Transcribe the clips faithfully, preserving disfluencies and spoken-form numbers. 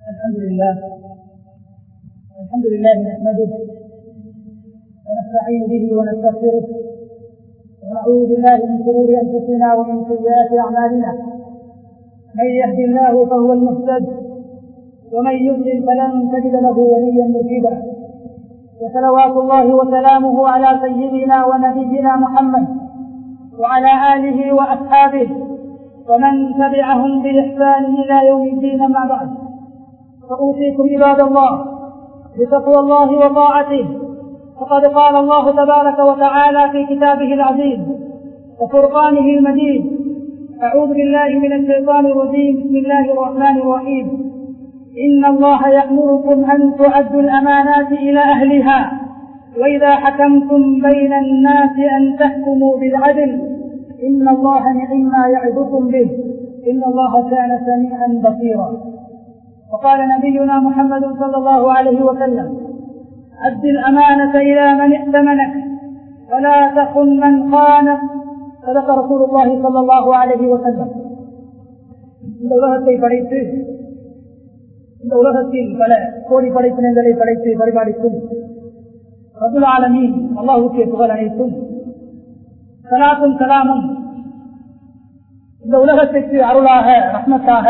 الحمد لله الحمد لله نحمده ونستعين به ونستغفره ونعوذ بالله من شرور انفسنا ومن سيئات اعمالنا. من يهد الله فهو المهتد ومن يضلل فلن تجد له وليا مرشدا. وصلوات الله وسلامه على سيدنا ونبينا محمد وعلى اله واصحابه ومن تبعهم باحسان الى يوم الدين. مع بعد، فأوصيكم عباد الله بتقوى الله وطاعته، فقد قال الله تبارك وتعالى في كتابه العزيز وفرقانه المجيد: أعوذ بالله من الشيطان الرجيم. بسم الله الرحمن الرحيم: إن الله يأمركم أن تؤدوا الأمانات إلى أهلها وإذا حكمتم بين الناس أن تحكموا بالعدل إن الله نعم ما يعظكم به إن الله كان سميعا بصيرا. وقال نبينا محمد صلى الله عليه وسلم: أد الأمانة إلى من ائتمنك ولا تخن من خانك. صدق رسول الله صلى الله عليه وسلم. இந்த உலகத்தை படைத்து இந்த உலகத்தில் பல கோடி படைப்பினங்களை படைத்து பரிபாலிக்கும் ரப்புல் ஆலமீன் அல்லாஹ்வுக்கே புகழ் அனைத்தும். ஸலாத்தும் ஸலாமும் இந்த உலகத்திற்கு அருளாக ரஹ்மத்தாக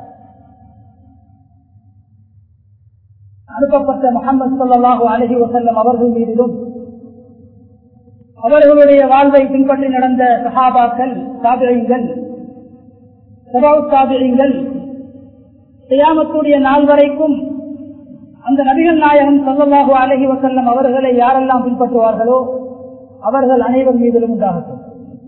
அனுப்பப்பட்ட முஹம்மது ஸல்லல்லாஹு அலைஹி வஸல்லம் அவர்கள் மீதிலும் அவர்களுடைய வாழ்வை பின்பற்றி நடந்த சஹாபாக்கள், தாபிஈன்கள், தபவு தாபிஈன்கள், கியாமத்துடைய நாள் வரைக்கும் அந்த நபிகள் நாயகம் ஸல்லல்லாஹு அலைஹி வஸல்லம் அவர்களை யாரெல்லாம் பின்பற்றுவார்களோ அவர்கள் அனைவர் மீதிலும் உண்டாகட்டும்.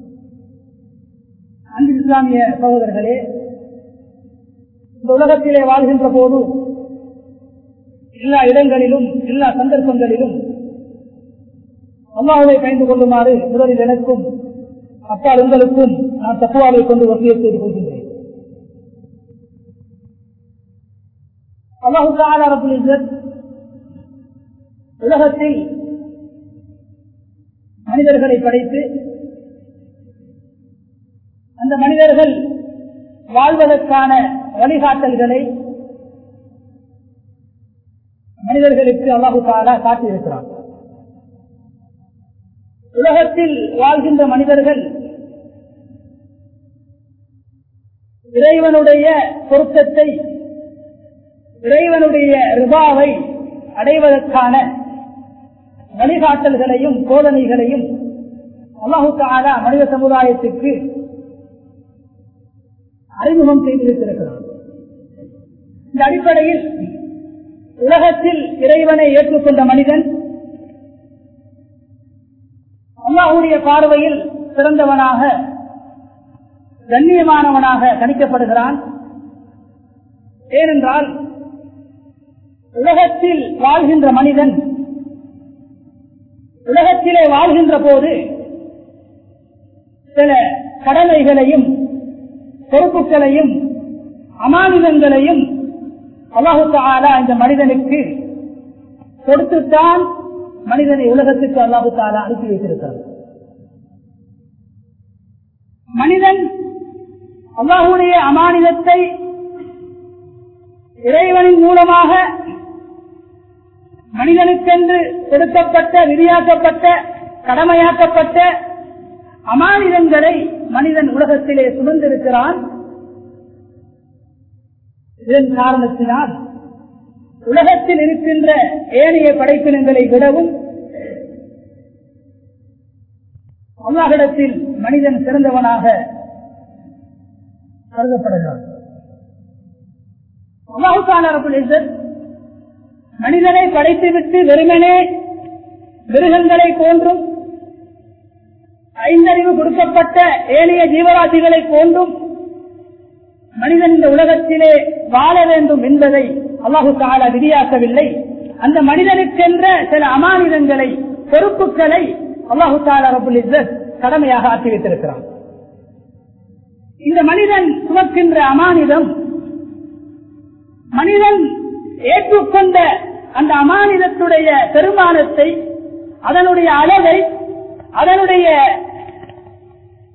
அன்பு இஸ்லாமிய சகோதரர்களே, இந்த உலகத்திலே வாழ்கின்ற போது எல்லா இடங்களிலும் எல்லா சந்தர்ப்பங்களிலும் அல்லாஹ்வை பயந்து கொள்ளுமாறு முதலில் எனக்கும் அப்பால் உங்களுக்கும் நான் தக்வாவை கொண்டு வசியத் செய்து கொள்கின்றேன். அல்லாஹ் தஆலா ரப்புல் இஸ்ஸத் உலகத்தில் மனிதர்களை படைத்து அந்த மனிதர்கள் வாழ்வதற்கான வழிகாட்டல்களை மனிதர்களுக்கு அல்லாஹ் தஆலா காட்டியிருக்கிறார். உலகத்தில் வாழ்கின்ற மனிதர்கள் இறைவனுடைய பொருத்தத்தை, இறைவனுடைய ரிபாவை அடைவதற்கான வழிகாட்டல்களையும் போதனைகளையும் அல்லாஹ் தஆலா மனித சமுதாயத்திற்கு அறிமுகம் செய்து வைத்திருக்கிறார். இந்த அடிப்படையில் உலகத்தில் இறைவனை ஏற்றுக்கொண்ட மனிதன் அல்லாஹ்வுடைய பார்வையில் சிறந்தவனாக, கண்ணியமானவனாக கணிக்கப்படுகிறான். ஏனென்றால் உலகத்தில் வாழ்கின்ற மனிதன் உலகத்திலே வாழ்கின்ற போது சில கடமைகளையும் பொறுப்புகளையும் அமானிதங்களையும் அல்லாஹ் தஆலா இந்த மனிதனுக்கு கொடுத்துத்தான் மனிதனை உலகத்துக்கு அல்லாஹ் தஆலா அனுப்பி வைத்திருக்கிறார். மனிதன் அல்லாஹ்வுடைய அமானிதத்தை இறைவனின் மூலமாக மனிதனுக்கென்று கொடுக்கப்பட்ட, விதியாக்கப்பட்ட, கடமையாக்கப்பட்ட அமானிதங்களை மனிதன் உலகத்திலே சுமந்திருக்கிறான். இதன் காரணத்தினால் உலகத்தில் இருக்கின்ற ஏனைய படைப்பினங்களை விடவும் அல்லாஹ்விடத்தில் மனிதன் சிறந்தவனாக கருதப்படுகிறான். அல்லாஹ் தஆலா ரப்புல் இஸ்ஸத் மனிதனை படைத்துவிட்டு வெறுமனே மிருகங்களை போன்றும் ஐந்தறிவு கொடுக்கப்பட்ட ஏனைய ஜீவராசிகளை போன்றும் மனிதன் இந்த உலகத்திலே வாழ வேண்டும் என்பதை அல்லாஹ் தஆலா விதியாக்கவில்லை. அந்த மனிதனுக்கென்ற சில அமானிதங்களை, பொறுப்புகளை அல்லாஹ் தஆலா ரப்புல் இஸ்ஸத் கடமையாக ஆக்கி வைத்திருக்கிறான். இந்த மனிதன் சுமக்கின்ற அமானிதம், மனிதன் ஏற்றுக்கொண்ட அந்த அமானிதத்துடைய பெருமானத்தை, அதனுடைய அளவை, அதனுடைய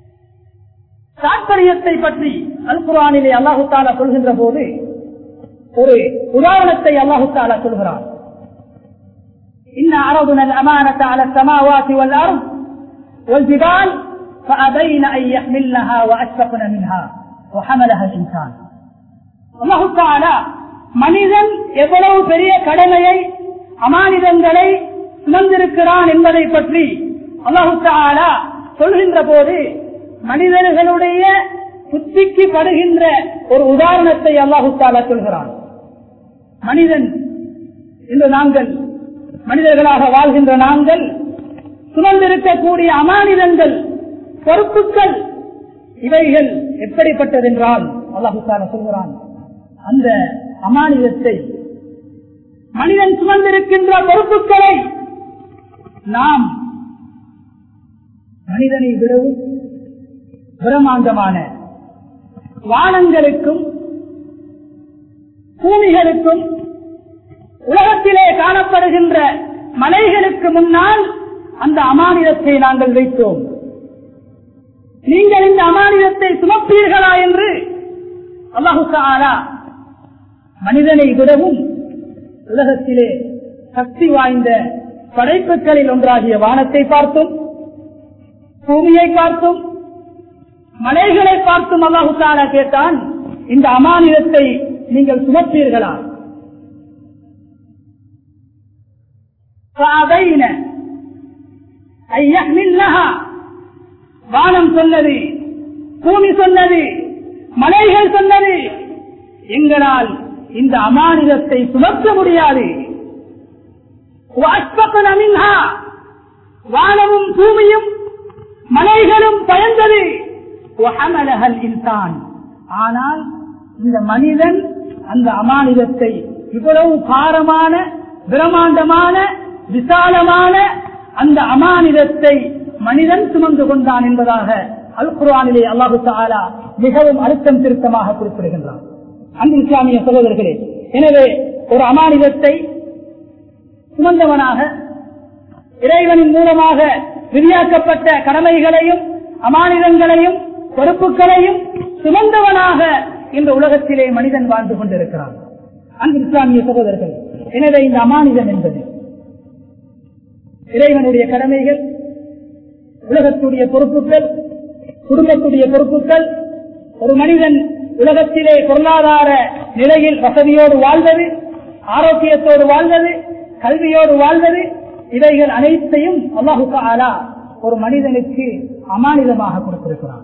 தாற்பயத்தை பற்றி அல் குர்ஆனிலே அல்லாஹ் தஆலா சொல்கின்ற போது ஒரு உதாரணத்தை அல்லாஹு தஆலா சொல்கிறார். இன்னா அரதுனா அல்-அமானத அலா ஸ்-ஸமாவாதி வல்-அர்ض் வல்-ஜிபால் ஃபஅபைன அன் யஹ்மில்னஹா வஅஷ்ஃபக்ன மின்ஹா வஹமலஹா அல்-இன்சான். அல்லாஹு தஆலா மனிதன் எவ்வளவு பெரிய கடமையை அமானிதங்களை சுமந்திருக்கிறான் என்பதை பற்றி அல்லாஹு தஆலா சொல்கின்ற போது மனிதர்களுடைய புத்திக்கு படுகின்ற ஒரு உதாரணத்தை அல்லாஹு தஆலா சொல்கிறான். மனிதன் இன்று நாங்கள் மனிதர்களாக வாழ்கின்ற நாங்கள் சுமந்திருக்கக்கூடிய அமானிதங்கள், பொறுப்புகள், இவைகள் எப்படிப்பட்டதென்றால் அல்லாஹு தஆலா சொல்கிறான், அந்த அமானிதத்தை மனிதன் சுமந்திருக்கின்ற பொறுப்புகளை நாம் மனிதனை விடவும் பிரமாண்டமான வானங்களுக்கும் பூமிகளுக்கும் உலகத்திலே காணப்படுகின்ற மலைகளுக்கு முன்னால் அந்த அமானிதத்தை நாங்கள் வைத்தோம். நீங்கள் இந்த அமானிதத்தை சுமப்பீர்களா என்று அல்லாஹு தஆலா மனிதனை விடவும் உலகத்திலே சக்தி வாய்ந்த படைப்புகளில் ஒன்றாகிய வானத்தை பார்த்தும், பூமியை பார்த்தும், மலைகளை பார்த்தும் அல்லாஹு தஆலா கேட்டான், இந்த அமானிதத்தை நீங்கள் சுமப்பீர்களா? வானம் சொன்னது, பூமி சொன்னது, மலைகள் சொன்னது, எங்களால் இந்த அமானிதத்தை சுமக்க முடியாது. வானமும் பூமியும் மலைகளும் பயந்தது. ஆனால் இந்த மனிதன் அந்த அமானிதத்தை, இவ்வளவு பாரமான பிரமாண்டமான விசாலமான அந்த அமானிதத்தை மனிதன் சுமந்து கொண்டான் என்பதாக அல் குர்ஆனிலே அல்லாஹு தஆலா மிகவும் அழுத்தம் திருத்தமாக குறிப்பிடுகின்றான். அன்பு இஸ்லாமிய சகோதரர்களே, எனவே ஒரு அமானிதத்தை சுமந்தவனாக இறைவனின் மூலமாக விதியாக்கப்பட்ட கடமைகளையும் அமானிதங்களையும் பொறுப்புகளையும் சுமந்தவனாக இந்த உலகத்திலே மனிதன் வாழ்ந்து கொண்டிருக்கிறான். அன்பு இஸ்லாமிய சகோதரர்கள், எனவே இந்த அமானிதம் என்பது இறைவனுடைய கடமைகள், உலகத்துடைய பொறுப்புகள், குடும்பத்துடைய பொறுப்புகள், ஒரு மனிதன் உலகத்திலே பொருளாதார நிலையில் வசதியோடு வாழ்வது, ஆரோக்கியத்தோடு வாழ்வது, கல்வியோடு வாழ்வது, இவைகள் அனைத்தையும் அல்லாஹு தஆலா ஒரு மனிதனுக்கு அமானிதமாக கொடுத்திருக்கிறான்.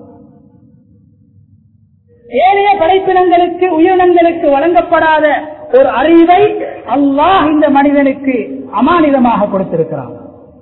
ஏனைய படைப்பினங்களுக்கு, உயிரினங்களுக்கு வழங்கப்படாத ஒரு அறிவை அல்லாஹ் இந்த மனிதனுக்கு அமானிதமாக கொடுத்திருக்கிறான்.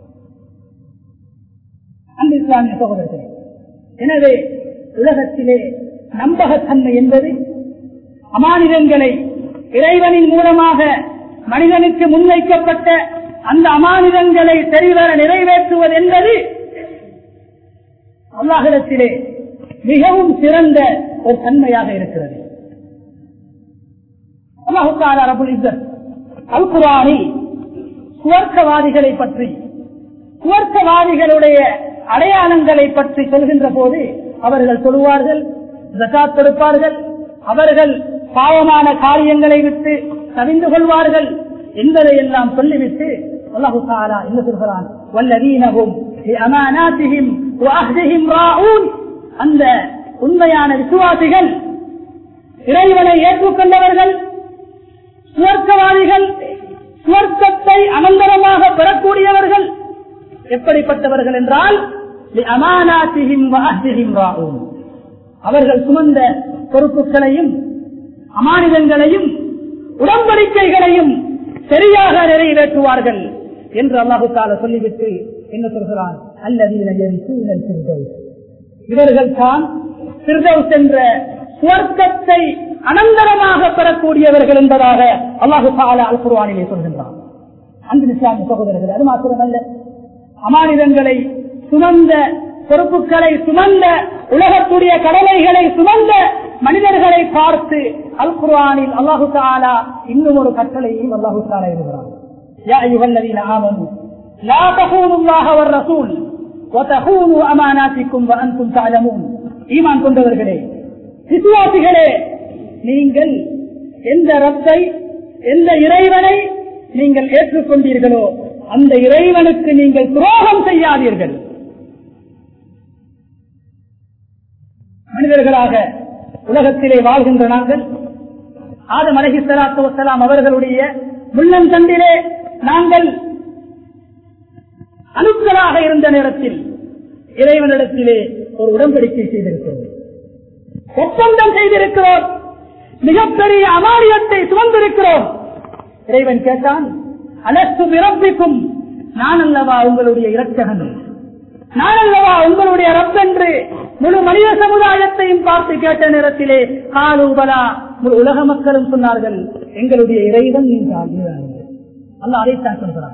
அன்பு இஸ்லாமிய சகோதரர்களே, எனவே உலகத்திலே நம்பகத்தன்மை என்பது அமானிதங்களை இறைவனின் மூலமாக மனிதனுக்கு முன்வைக்கப்பட்ட அந்த அமானிதங்களை சரிவர நிறைவேற்றுவது என்பது அல்லாஹ்விடத்திலே மிகவும் சிறந்த ஒரு தன்மையாக இருக்கிறது. அல்லாஹ் தஆலா ரப்புல் இஸ்ஸத் அல் குர்ஆனில் சுவர்க்கவாதிகளை பற்றி, சுவர்க்கவாதிகளுடைய அடையாளங்களை பற்றி சொல்கின்ற போது அவர்கள் சொல்லுவார்கள், ஜகாத் கொடுப்பார்கள், அவர்கள் பாவமான காரியங்களை விட்டு தவிந்து கொள்வார்கள் என்பதை எல்லாம் சொல்லிவிட்டு அல்லாஹ் தஆலா என்ன சொல்கிறான், வல்லதீனஹும் பிஅமானாத்திஹிம் வஅஹ்திஹிம் ராஊன். அந்த உண்மையான விசுவாசிகள், இறைவனை ஏற்றுக்கொண்டவர்கள், சுவர்க்கவாதிகள், சுவர்க்கத்தை அனந்தரமாக பெறக்கூடியவர்கள் எப்படிப்பட்டவர்கள் என்றால் பிஅமானாத்திஹிம் வஅஹ்திஹிம் ராஊன். அவர்கள் சுமந்த பொறுப்புகளையும் அமானிதங்களையும் உடன்படிக்கைகளையும் சரியாக நிறைவேற்றுவார்கள் என்று அல்லாஹ் தஆலா சொல்லிவிட்டு என்ன சொல்கிறான், அல்லதீன யரிஸூனல் ஃபிர்தௌஸ். இவர்கள் தான் ஃபிர்தௌஸ் என்ற சுவர்க்கத்தை அனந்தரமாக பெறக்கூடியவர்கள் என்பதாக அல்லாஹ் தஆலா அல் குர்ஆனிலே சொல்கின்றான். அன்பு இஸ்லாமிய சகோதரர்கள், அது மாத்திரமல்ல, அமானிதங்களை சுமந்த, பொறுப்புகளை சுமந்த, உலகத்துடைய கடமைகளை சுமந்த மனிதர்களை பார்த்து அல் குர்ஆனில் அல்லாஹ் தஆலா இன்னும் ஒரு கட்டளையையும் அல்லாஹ் தஆலா எழுதுகிறான். யா அய்யுஹல்லதீன ஆமனூ லா தஹூனுல்லாஹ வர் ரசூல் வ தஹூனு அமானாத்திக்கும் வ அன்தும் தஅலமூன். ஈமான் கொண்டவர்களே, விசுவாசிகளே, நீங்கள் எந்த ரப்பை, எந்த இறைவனை நீங்கள் ஏற்றுக்கொண்டீர்களோ அந்த இறைவனுக்கு நீங்கள் துரோகம் செய்யாதீர்கள். மனிதர்களாக உலகத்திலே வாழ்கின்ற நாங்கள் ஆதம் அலைஹிஸ்ஸலாத்து வஸ்ஸலாம் அவர்களுடைய முள்ளந்தண்டிலே நாங்கள் அணுக்களாக இருந்த நேரத்தில் இறைவனிடத்திலே ஒரு உடன்படிக்கை செய்திருக்கிறோம், ஒப்பந்தம் செய்திருக்கிறோம், மிகப்பெரிய அமானியத்தை சுமந்திருக்கிறோம். இறைவன் கேட்டான், அலஸ்து பிரப்பிக்கும், நான் அல்லவா உங்களுடைய இரட்சகன், நான் அல்லவா உங்களுடைய ரப்பென்று முழு மனித சமுதாயத்தையும் பார்த்து கேட்ட நேரத்திலே காலூபலா முழு உலக மக்களும் சொன்னார்கள், எங்களுடைய இறைவன் என்றால் அல்லாஹ் அதைத்தான் சொல்கிறார்.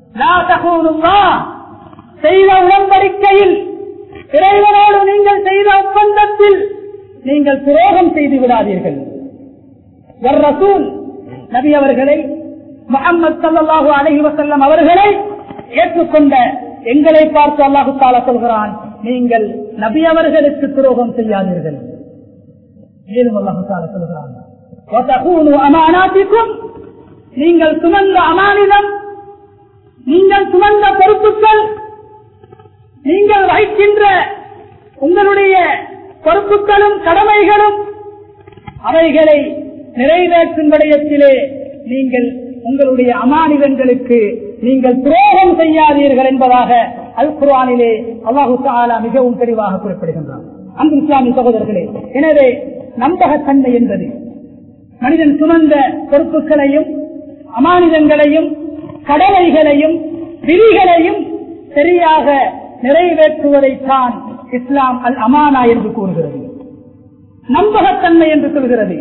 செய்த உடன்படிக்கையில், இறைவனோடு நீங்கள் செய்த ஒப்பந்தத்தில் நீங்கள் துரோகம் செய்து விடாதீர்கள். ரசூல் நபி அவர்களை, முஹம்மது ஸல்லல்லாஹு அலைஹி வஸல்லம் அவர்களை ஏற்றுக்கொண்ட எங்களை பார்த்து அல்லாஹு தஆலா சொல்கிறான், நீங்கள் நபி அவர்களுக்கு துரோகம் செய்யாதீர்கள். மேலும் அல்லாஹு தஆலா சொல்கிறான், வதகூனு அமானாத்திக்கும், நீங்கள் சுமந்த அமானிதம், நீங்கள் சுமந்த பொறுப்புகள், நீங்கள் வகிக்கின்ற உங்களுடைய பொறுப்புகளும் கடமைகளும் அவைகளை நிறைவேற்றும் விடயத்திலே நீங்கள் உங்களுடைய அமானிதங்களுக்கு நீங்கள் துரோகம் செய்யாதீர்கள் என்பதாக அல் குர்ஆனிலே அல்லாஹு தஆலா மிகவும் தெளிவாக குறிப்பிடுகின்றார். அன்பு இஸ்லாமிய சகோதரர்களே, எனவே நம்பகத்தன்மை என்பது மனிதன் சுமந்த பொறுப்புகளையும் அமானிதங்களையும் கடமைகளையும் விதிகளையும் சரியாக நிறைவேற்றுவதைத்தான் இஸ்லாம் அல் அமானா என்று கூறுகிறது, நம்பகத்தன்மை என்று சொல்கிறது.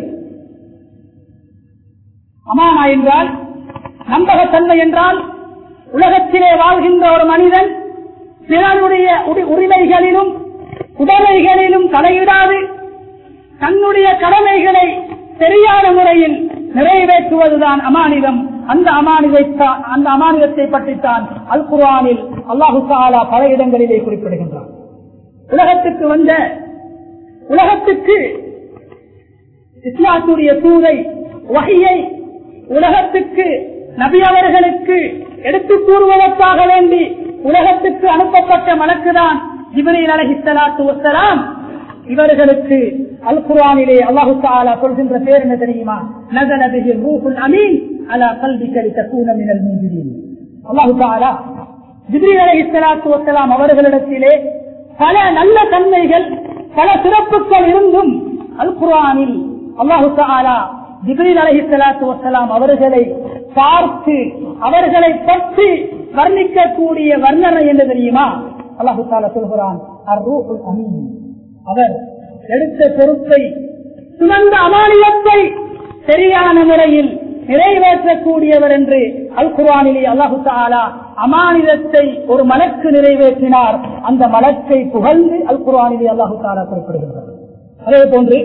அமானா என்றால், நம்பகத்தன்மை என்றால், உலகத்திலே வாழ்கின்ற ஒரு மனிதன் பிறனுடைய உரிமைகளிலும் உடைமைகளிலும் தலையிடாது தன்னுடைய கடமைகளை சரியான முறையில் நிறைவேற்றுவதுதான் அமானிதம். அந்த அமானிதத்தை அந்த அமானிதத்தை பற்றித்தான் அல் குர்ஆனில் அல்லாஹு தஆலா பல இடங்களிலே குறிப்பிடுகின்றார். உலகத்துக்கு வந்த உலகத்துக்கு இஸ்லாத்துடைய தூதை வஹியை உலகத்துக்கு நபி அவர்களுக்கு எடுத்துக் கூறுவதற்காக வேண்டி உலகத்துக்கு அனுப்பப்பட்ட மலக்குதான் ஜிப்ரீல் அலைஹிஸ்ஸலாத்து வஸ்ஸலாம். இவர்களுக்கு அல் குர்ஆனிலே அல்லாஹு தஆலா சொல்கின்ற பேர் என்ன தெரியுமா? நஸல பிஹி ரூஹுல் அமீன் அலா கல்பிக லிதகூன மினல் முன்திரீன். அல்லாஹு தஆலா ஜிப்ரீல் அலைஹிஸ்ஸலாத்து வஸ்ஸலாம் அவர்களிடத்திலே பல நல்ல தன்மைகள் பல சிறப்புகள் இருந்தும் அல் குர்ஆனில் அல்லாஹு தஆலா ஜிப்ரீல் அலைஹிஸ்ஸலாத்து வஸ்ஸலாம் அவர்களை பார்த்து அவர்களை பற்றி வர்ணிக்கக்கூடிய வர்ணனை என்ன தெரியுமா? அல்லாஹு தஆலா சொல்கிறான், அர்-ரூஹுல் அமீன், அவர் எடுத்த பொறுப்பை சுமந்த அமானியத்தை சரியான முறையில் நிறைவேற்றக்கூடியவர் என்று அல் குர்ஆனிலே அல்லாஹு தஆலா அமானிதத்தை ஒரு மலக்கு நிறைவேற்றினார். அந்த மலக்கை புகழ்ந்து அல் குர்ஆனிலே அல்லாஹு தஆலா குறிப்பிடுகிறார். அதே போன்று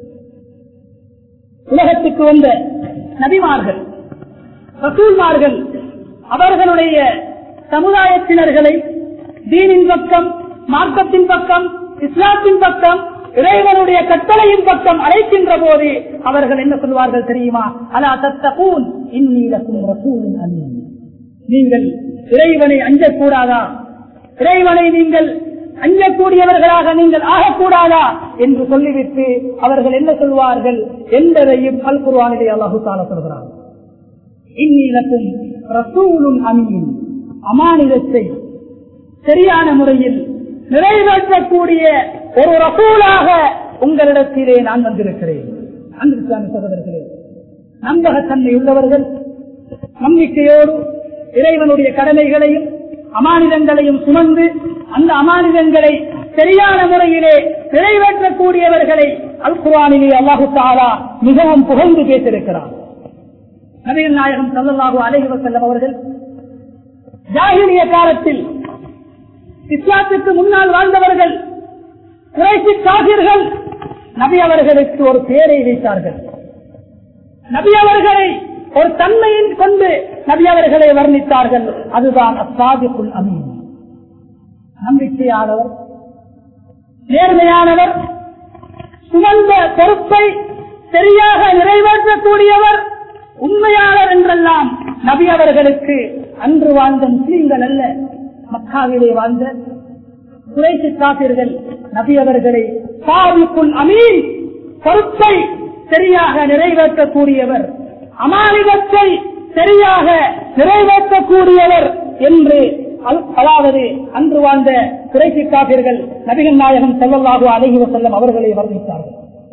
உலகத்துக்கு வந்த நபிமார்கள் ரசூல்மார்கள் அவர்களுடைய சமுதாயத்தினர்களை தீனின் பக்கம், மார்க்கத்தின் பக்கம், இஸ்லாத்தின் பக்கம், இறைவனுடைய கட்டளையின் பக்கம் அழைக்கின்ற போது அவர்கள் என்ன சொல்வார்கள் தெரியுமா? அலா தத்தகூன் இன்னீ லகும் ரசூலுன் அமீன். நீங்கள் இறைவனை அஞ்சக்கூடாதா? இறைவனை நீங்கள் அஞ்சக்கூடியவர்களாக நீங்கள் ஆகக்கூடாதா என்று சொல்லிவிட்டு அவர்கள் என்ன சொல்வார்கள் என்பதையும் அல் குர்ஆனிலே அல்லாஹு தஆலா சொல்கிறார். இன்னீ லகும் ரசூலுன் அமீன், அமானிதத்தை சரியான முறையில் நிறைவேற்றக்கூடிய ஒரு ரசூலாக உங்களிடத்திலே நான் வந்திருக்கிறேன். அன்பு இஸ்லாமிய சகோதரர்களே, நம்பகத்தன்மை உள்ளவர்கள் நம்பிக்கையோடு இறைவனுடைய கடமைகளையும் அமானிதங்களையும் சுமந்து அந்த அமானிதங்களை சரியான முறையிலே நிறைவேற்றக்கூடியவர்களை அல் குர்ஆனிலே அல்லாஹு தஆலா மிகவும் புகழ்ந்து பேசியிருக்கிறார். நபிகள் நாயகம் ஸல்லல்லாஹு அலைஹி வஸல்லம் அவர்கள் ஜாஹிலிய காலத்தில் இஸ்லாத்துக்கு முன்னால் வாழ்ந்தவர்கள் குறைஷி காஃபிர்கள் நபி அவர்களுக்கு ஒரு பெயரை வைத்தார்கள். நபி அவர்களை ஒரு தன்மையின் கொண்டு நபி அவர்களை வர்ணித்தார்கள். அதுதான் அஸ்ஸாதிகுல் அமீன், நம்பிக்கையானவர், நேர்மையானவர், சுமந்த பொறுப்பை சரியாக நிறைவேற்றக்கூடியவர், உண்மையாளர் என்றெல்லாம் நபி அவர்களுக்கு அன்று வாழ்ந்த முஸ்லிம்கள் அல்ல, மக்காவிலே வாழ்ந்த குறைசி காபிர்கள் நபி அவர்களை சாதிக்குள் அமீன், பொறுப்பை சரியாக நிறைவேற்றக்கூடியவர், அமானிதத்தை சரியாக நிறைவேற்றக்கூடியவர் என்று, அதாவது அன்று வாழ்ந்த குறைசி காபிர்கள் நபிகள் நாயகம் ஸல்லல்லாஹு அலைஹி வஸல்லம் அவர்களை வர்ணித்தார்கள்.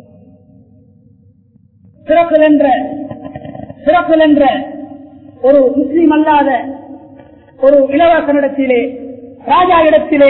சிறப்பில் என்ற சிறப்பில் என்ற ஒரு முஸ்லிம் அல்லாத ஒரு இளவரசனிடத்திலே, ராஜா இடத்திலே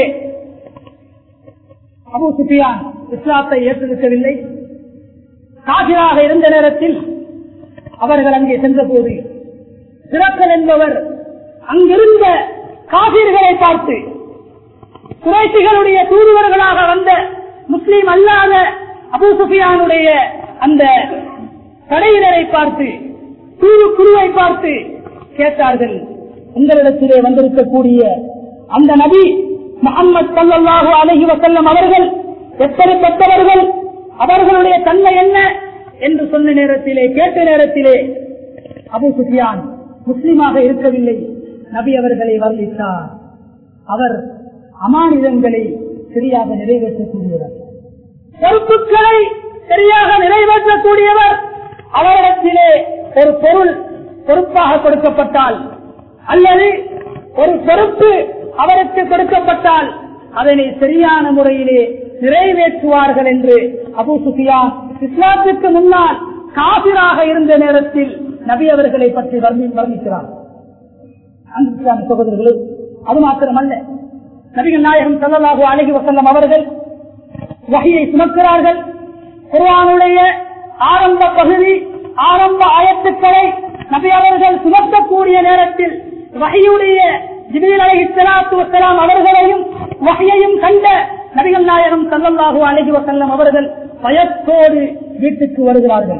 அபூ சுஃபியான் இஸ்லாத்தை ஏற்றிருக்கவில்லை. காபிராக இருந்த நேரத்தில் அவர்கள் அங்கே சென்ற போது சிறக்கல் என்பவர் அங்கிருந்த காபிர்களை பார்த்து, குறைஷிகளுடைய தூதுவர்களாக வந்த முஸ்லிம் அல்லாத அபூ சுஃபியானுடைய அந்த படையினரை பார்த்து, தூது குருவை பார்த்து கேட்டார்கள், உங்களிடத்திலே வந்திருக்கக்கூடிய அந்த நபி முஹம்மது ஸல்லல்லாஹு அலைஹி வஸல்லம் அவர்கள் எப்படிப்பட்டவர்கள், அவர்களுடைய தன்மை என்ன என்று சொன்ன நேரத்திலே, கேட்ட நேரத்திலே அபூ சுஃபியான் முஸ்லிமாக இருக்கவில்லை, நபி அவர்களை வர்ணித்தார். அவர் அமானிதங்களை சரியாக நிறைவேற்றக்கூடியவர், பொறுப்புகளை சரியாக நிறைவேற்றக்கூடியவர். அவரிடத்திலே ஒரு பொருள் பொறுப்பாக கொடுக்கப்பட்டால் அல்லது ஒரு பொறுப்பு அவருக்கு கொடுக்கப்பட்டால் அதனை சரியான முறையிலே நிறைவேற்றுவார்கள் என்று அபூ சுஃபியான் இஸ்லாத்துக்கு முன்னால் காபிராக இருந்த நேரத்தில் நபி அவர்களை பற்றி வர்ணிக்கிறார். சகோதரர்களே, அது மாத்திரமல்ல, நபிகள் நாயகம் ஸல்லல்லாஹு அலைஹி வஸல்லம் அவர்கள் வஹியை சுமக்கிறார்கள். குர்ஆனுடைய ஆரம்ப பகுதி, ஆரம்ப ஆயத்துக்களை நபி அவர்கள் சுமக்கக்கூடிய நேரத்தில் வஹியுடைய ஜிப்ரீல் அலைஹிஸ்ஸலாத்து வஸ்ஸலாம் அவர்களையும் வஹியையும் கண்ட நபிகள் நாயகம் ஸல்லல்லாஹு அலைஹி வஸல்லம் அவர்கள் பயத்தோடு வீட்டுக்கு வருகிறார்கள்.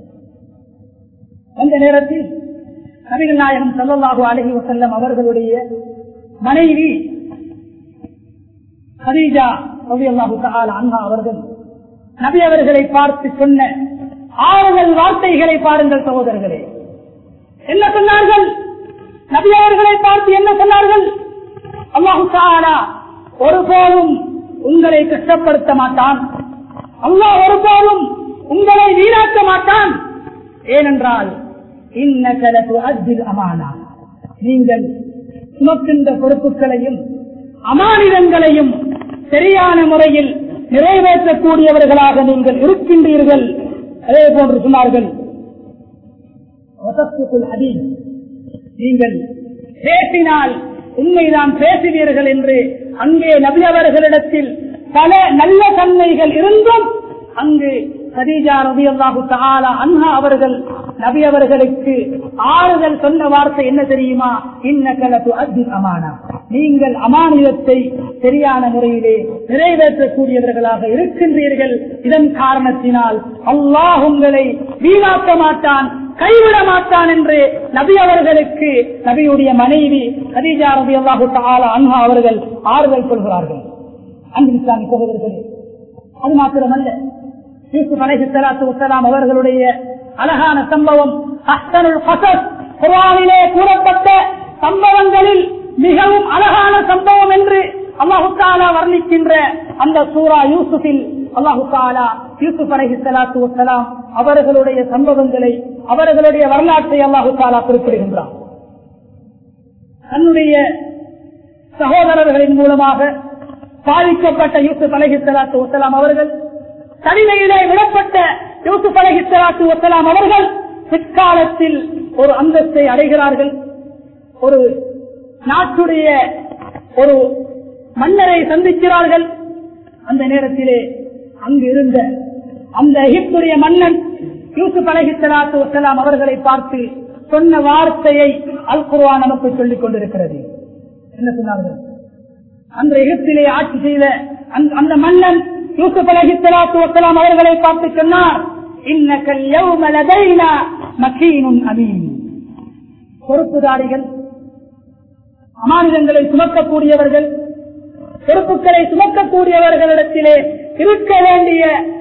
அந்த நேரத்தில் நபிகள் நாயகம் ஸல்லல்லாஹு அலைஹி வஸல்லம் அவர்களுடைய மனைவி கதீஜா ரலியல்லாஹு தஆலா அன்ஹா அவர்கள் நபி அவர்களை பார்த்து சொன்ன ஆறுதல் வார்த்தைகளை பாருங்கள் சகோதரர்களே. என்ன சொன்னார்கள்? நபி அவர்களை பார்த்து என்ன சொன்னார்கள்? அல்லாஹு தஆலா ஒருபோதும் உங்களை கஷ்டப்படுத்த மாட்டான், அல்லாஹ் ஒருபோதும் உங்களை வீணாக்க மாட்டான். ஏனென்றால் இன்னக லதுஅத்தில் அமானா, நீங்கள் சுமக்கின்ற பொறுப்புகளையும் அமானிதங்களையும் சரியான முறையில் நிறைவேற்றக்கூடியவர்களாக நீங்கள் இருக்கின்றீர்கள். அதே போன்று சொன்னார்கள், நீங்கள் பேசினால் உண்மைதான் பேசுவீர்கள் என்று. அங்கே நபி அவர்களிடத்தில் பல நல்ல தன்மைகள் இருந்தும் அங்கு கதீஜா ரலியல்லாஹு தஆலா அன்ஹா அவர்கள் நபி அவர்களுக்கு ஆறுதல் சொன்ன வார்த்தை என்ன தெரியுமா? இன்னக லதுஅத்தில் அமானா, நீங்கள் அமானிதத்தை சரியான முறையிலே நிறைவேற்றக்கூடியவர்களாக இருக்கின்றீர்கள். இதன் காரணத்தினால் அல்லாஹ் உங்களை வீணாக்க மாட்டான், கைவிட மாட்டான் என்று நபி அவர்களுக்கு நபியுடைய மனைவி கதீஜா ரலியல்லாஹு தஆலா அன்ஹா அவர்கள் ஆறுதல் சொல்கிறார்கள். அன்பு இஸ்லாமிய சகோதரர்களே, அது மாத்திரமல்ல, யூசுப் அலைஹிஸ்ஸலாத்து வஸ்ஸலாம் அவர்களுடைய அழகான சம்பவம், அஹ்ஸனுல் கஸஸ், குர்ஆனிலே கூறப்பட்ட சம்பவங்களில் மிகவும் அழகான சம்பவம் என்று அல்லாஹு தஆலா வர்ணிக்கின்ற அந்த சூரா யூசுஃபில் அல்லாஹு தஆலா யூசுப் அலைஹிஸ்ஸலாத்து வஸ்ஸலாம் அவர்களுடைய சம்பவங்களை, அவர்களுடைய வரலாற்றை அல்லாஹு தஆலா குறிப்பிடுகின்றார். தன்னுடைய சகோதரர்களின் மூலமாக பாதிக்கப்பட்ட யூசுப் அலைஹிஸ்ஸலாத்து வஸ்ஸலாம் அவர்கள், தனிமையிலே விடப்பட்ட யூசுப் அலைஹிஸ்ஸலாத்து வஸ்ஸலாம் அவர்கள் பிற்காலத்தில் ஒரு அந்தஸ்தை அடைகிறார்கள். ஒரு நாட்டுடைய ஒரு மன்னரை சந்திக்கிறார்கள். அந்த நேரத்திலே அங்கு இருந்த அந்த எகிப்துடைய மன்னன் யூசுப் அலைஹிஸ்ஸலாத்து வஸ்ஸலாம் அவர்களை பார்த்து சொன்ன வார்த்தையை அல் குர்ஆன் நமக்கு சொல்லிக் கொண்டிருக்கிறது. என்ன சொன்னார்கள்? அந்த எகிப்திலே ஆட்சி செய்த அந்த மன்னன் யூசுப் அலைஹிஸ்ஸலாத்து வஸ்ஸலாம் அவர்களை பார்த்து சொன்னார், இன்னக்கல் யௌம லதைனா மகீனுன் அமீன். பொறுப்புதாரிகள், அமானிதங்களை சுமக்கக்கூடியவர்கள், பொறுப்புகளை சுமக்கக்கூடியவர்களிடத்திலே இருக்க வேண்டிய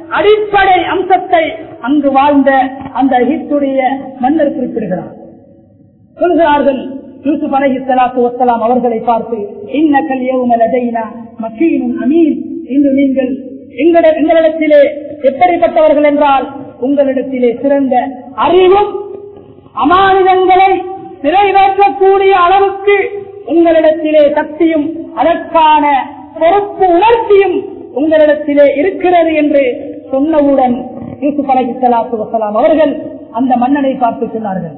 அடிப்படை அம்சத்தை அங்கு வாழ்ந்த அந்த எகிப்துடைய மன்னர் குறிப்பிடுகிறார். சொல்கிறார்கள், யூசுப் அலைஹிஸ்ஸலாத்து வஸ்ஸலாம் அவர்களை பார்த்து, இன்னக்கல் யௌம லதைனா மக்கீனுன் அமீன், இன்று நீங்கள் எங்களிடத்திலே எப்படிப்பட்டவர்கள் என்றால் உங்களிடத்திலே சிறந்த அறிவும் அமானிதங்களை நிறைவேற்றக்கூடிய அளவுக்கு உங்களிடத்திலே சக்தியும் அதற்கான பொறுப்பு உணர்ச்சியும் உங்களிடத்திலே இருக்கிறது என்று சொன்னவுடன் யூசுப் அலைஹிஸ்ஸலாத்து வஸ்ஸலாம் அவர்கள் அந்த மன்னனை பார்த்து சொன்னார்கள்,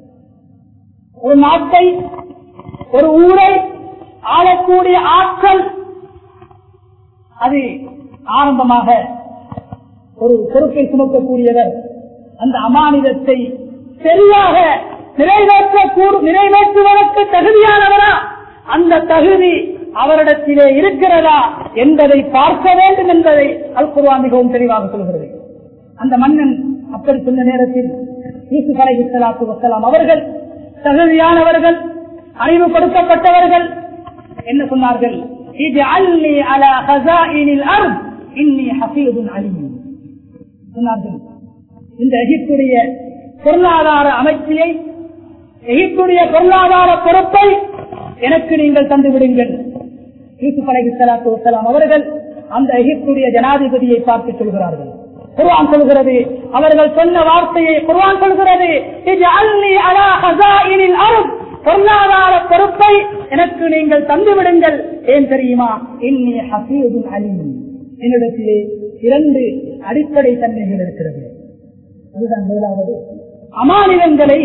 ஒரு நாட்டை ஒரு ஊரை ஆளக்கூடிய ஆற்றல் அது ஆரம்பமாக ஒரு பொறுப்பை சுமக்கக்கூடியவர் அந்த அமானிதத்தை சரியாக நிறைவேற்ற நிறைவேற்றுவதற்கு தகுதியானவரா, அந்த தகுதி அவரிடத்திலே இருக்கிறதா என்பதை பார்க்க வேண்டும் என்பதை அல் குர்ஆன் மிகவும் தெளிவாக சொல்கிறது. அந்த மன்னன் அப்படி சொன்ன நேரத்தில் யூசுப் அலைஹிஸ்ஸலாத்து வஸ்ஸலாம் அவர்கள் தகுதியானவர்கள், அறிவுபடுத்தப்பட்டவர்கள் என்ன சொன்னார்கள்? இஜ்அல்னி அலா ஹஸாயினில் அர்த் இன்னி ஹஃபீதுன் அலீம் சொன்னார்கள். இந்த எகிப்துடைய பொருளாதார அமைச்சியை, எகிப்துடைய பொருளாதார பொறுப்பை எனக்கு நீங்கள் தந்துவிடுங்கள். யூசுப் அலைஹிஸ்ஸலாத்து வஸ்ஸலாம் அவர்கள் அந்த எகிப்துடைய ஜனாதிபதியை பார்த்து சொல்கிறார்கள். குர்ஆன் சொல்கிறது, அவர்கள் சொன்ன வார்த்தையை குர்ஆன் சொல்கிறது, இஜ்அல்னி அலா ஹஸாயினில் அர்த், பொருளாதார பொறுப்பை எனக்கு நீங்கள் தந்துவிடுங்கள். ஏன் தெரியுமா? இன்னி ஹஃபீதுன் அலீம், என்னிடத்திலே இரண்டு அடிப்படை தன்மைகள் இருக்கிறது. அதுதான் முதலாவது, அமானிதங்களை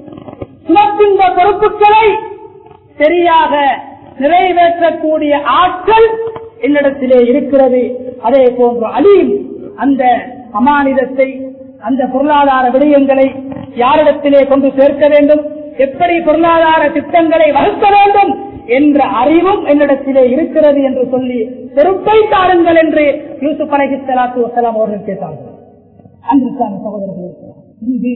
சுமக்கின்ற பொறுப்புகளை சரியாக நிறைவேற்றக்கூடிய ஆற்றல் என்னிடத்திலே இருக்கிறது. அதே போன்று அலீம், அந்த அமானிதத்தை அந்த பொருளாதார விடயங்களை யாரிடத்திலே கொண்டு சேர்க்க வேண்டும், எப்படி பொருளாதார திட்டங்களை வகுக்க வேண்டும் என்ற அறிவும் என்னிடத்திலே இருக்கிறது என்று சொல்லி பொறுப்பை தாருங்கள் என்று யூசுப் அலைஹிஸ்ஸலாத்து வஸ்ஸலாம் அவர்கள் கேட்டார்கள். அன்பிற்கான சகோதரர்களே, இங்கு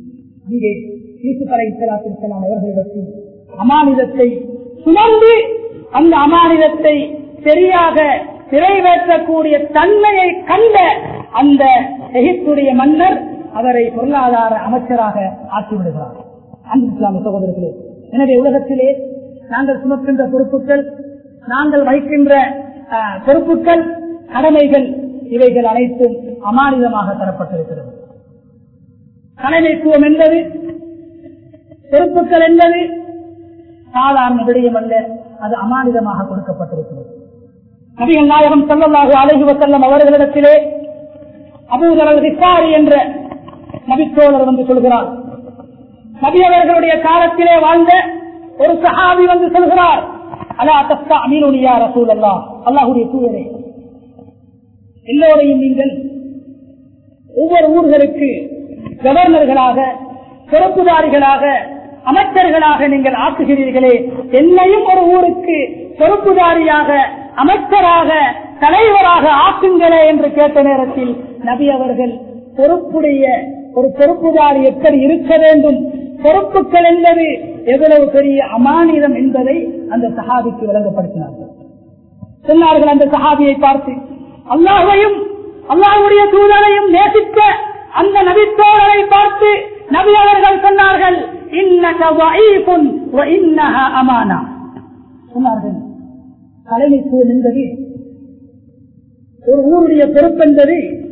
இங்கே யூசுப் அலைஹிஸ்ஸலாத்து வஸ்ஸலாம் அவர்களிடத்தில் அமானிதத்தை சுமந்து அந்த அமானிதத்தை சரியாக நிறைவேற்றக்கூடிய தன்மையை கண்ட அந்த எகிப்துடைய மன்னர் அவரை பொருளாதார அமைச்சராக ஆக்கிவிடுகிறார். அன்பிற்கான சகோதரர்களே, எனவே உலகத்திலே நாங்கள் சுமக்கின்ற பொறுப்புகள், நாங்கள் வைக்கின்ற பொறுப்புகள், கடமைகள், இவைகள் அனைத்தும் அமானிதமாக தரப்பட்டிருக்கிறது. தலைமைத்துவம் என்பது, பொறுப்புகள் என்பது சாதாரண விடயம் அல்ல, அது அமானிதமாக கொடுக்கப்பட்டிருக்கிறது. நபிகள் நாயகம் ஸல்லல்லாஹு அலைஹி வஸல்லம் அவர்களிடத்திலே அபூதர் அல்-கிஃபாரி என்ற நபித்தோழர் வந்து சொல்கிறார். நபி அவர்களுடைய காலத்திலே வாழ்ந்த ஒரு சஹாபி வந்து சொல்கிறார், அலா தஸ்தஅமீனுனி யா ரசூலல்லாஹ், அல்லாஹ்வுடைய தூதரே, எல்லோரையும் நீங்கள் ஒவ்வொரு ஊர்களுக்கு கவர்னர்களாக, பொறுப்புதாரிகளாக, அமைச்சர்களாக நீங்கள் ஆக்குகிறீர்களே, என்னையும் ஒரு ஊருக்கு பொறுப்புதாரியாக, அமைச்சராக, தலைவராக ஆக்குங்களே என்று கேட்ட நேரத்தில் நபி அவர்கள் பொறுப்புடைய ஒரு பொறுப்புதாரி எப்படி இருக்க வேண்டும், பொறுப்புகள் என்பது எவ்வளவு பெரிய அமானிதம் என்பதை அந்த சஹாபிக்கு விளங்கப்படுத்தினார்கள். சொன்னார்கள் அந்த சஹாபியை பார்த்து, அல்லாஹ்வையும் அல்லாஹ்வுடைய தூதரையும் நேசித்த அந்த நபித்தோழரை பார்த்து நபி அவர்கள் சொன்னார்கள், இன்னக வஈஃபுன் வ இன்னஹா அமானா சொன்னார்கள். தலைமைத்துவம் என்பது, ஒரு ஊருடைய பொறுப்பென்பது,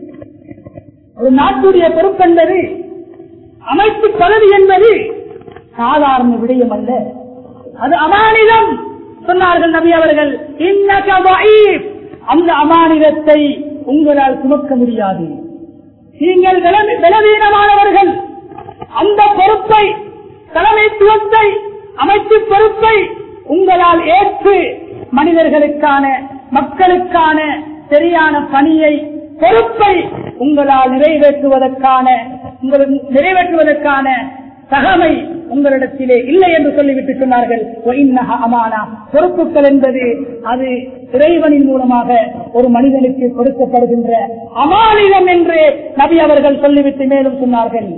ஒரு நாட்டுடைய பொறுப்பென்பது, அமைச்சு பதவி என்பது சாதாரண விடயம் அல்ல, அது அமானிதம் சொன்னார்கள் நபி அவர்கள். இன்னக வஈஃப், அந்த அமானிதத்தை உங்களால் சுமக்க முடியாது, நீங்கள் பலவீனமானவர்கள். அந்த பொறுப்பை, தலைமைத்துவத்தை, அமைச்சு பொறுப்பை உங்களால் ஏற்று மனிதர்களுக்கான, மக்களுக்கான சரியான பணியை, பொறுப்பை உங்களால் நிறைவேற்றுவதற்கான நிறைவேற்றுவதற்கான தகமை உங்களிடத்திலே இல்லை என்று சொல்லிவிட்டு சொன்னார்கள். அமானா, பொறுப்புகள் என்பது அது இறைவனின் மூலமாக ஒரு மனிதனுக்கு கொடுக்கப்படுகின்ற அமானிதம் என்று நபி அவர்கள் சொல்லிவிட்டு மேலும் சொன்னார்கள்,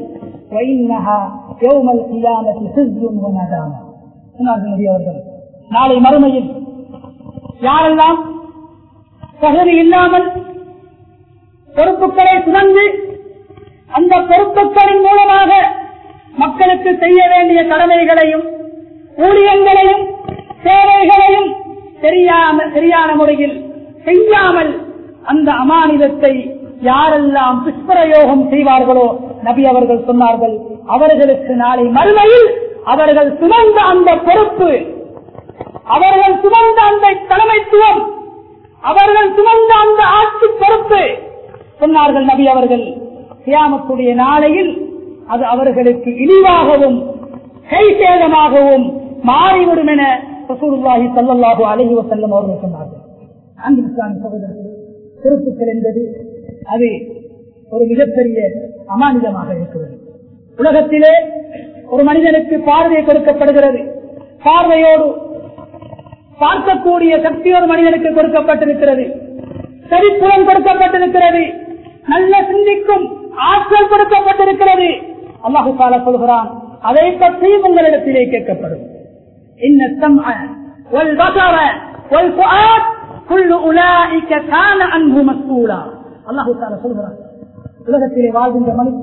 நபி அவர்கள் நாளை மறுமையில் யாரெல்லாம் தகுதி இல்லாமல் பொறுப்புகளை சுமந்து அந்த பொறுப்புகளின் மூலமாக மக்களுக்கு செய்ய வேண்டிய கடமைகளையும் ஊழியங்களையும் சேவைகளையும் தெரியாமல் சரியான முறையில் செய்யாமல் அந்த அமானிதத்தை யாரெல்லாம் துஷ்பிரயோகம் செய்வார்களோ நபி அவர்கள் சொன்னார்கள், அவர்களுக்கு நாளை மறுமையில் அவர்கள் சுமந்த அந்த பொறுப்பு, அவர்கள் சுமந்த அந்த தலைமைத்துவம், அவர்கள் சுமந்த அந்த ஆட்சி பொறுப்பு சொன்னார்கள் நபி அவர்கள், கியாமத்துடைய நாளையில் அது அவர்களுக்கு இழிவாகவும் கைசேதமாகவும் மாறிவிடும் என ரசூலுல்லாஹி ஸல்லல்லாஹு அலைஹி வஸல்லம் அவர்கள் சொன்னார்கள். அன்பு இஸ்லாமிய சகோதரர்களே, பொறுப்புகள் என்பது அது ஒரு மிகப்பெரிய அமானிதமாக இருக்கிறது. உலகத்திலே ஒரு மனிதனுக்கு பார்வை கொடுக்கப்படுகிறது. பார்வையோடு பார்க்கக்கூடிய சக்தி ஒரு மனிதனுக்கு கொடுக்கப்பட்டிருக்கிறது. சரித்திரம் கொடுக்கப்பட்டிருக்கிறது. நல்ல சிந்திக்கும் ஆற்றல் கொடுக்கப்பட்டிருக்கிறது. அல்லாஹு தஆலா சொல்கிறான், அதை பற்றியும் உங்களிடத்திலே கேட்கப்படும். இன்ன ஸம்அ வல் பஸர வல் ஃபுஆத் குல்லு உலாயிக கான அன்ஹு மஸ்ஊலா. அல்லாஹு தஆலா சொல்கிறான், உலகத்திலே வாழ்கின்ற மனிதன்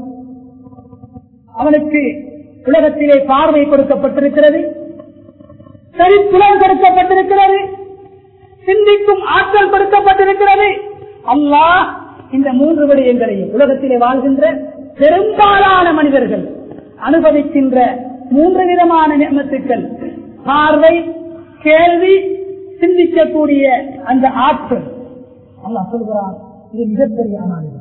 அவனுக்கு உலகத்திலே பார்வை கொடுக்கப்பட்டிருக்கிறது, சரித்திரம் கொடுக்கப்பட்டிருக்கிறது, சிந்திக்கும் ஆற்றல் கொடுக்கப்பட்டிருக்கிறது. அல்லாஹ் இந்த மூன்று விடயங்களையும் உலகத்திலே வாழ்கின்ற பெரும்பாலான மனிதர்கள் அனுபவிக்கின்ற மூன்று விதமான நியமத்துக்கள், பார்வை, கேள்வி, சிந்திக்கக்கூடிய அந்த ஆற்றல், அல்லாஹ் சொல்கிறான் இது மிகப்பெரிய அமானிதம்.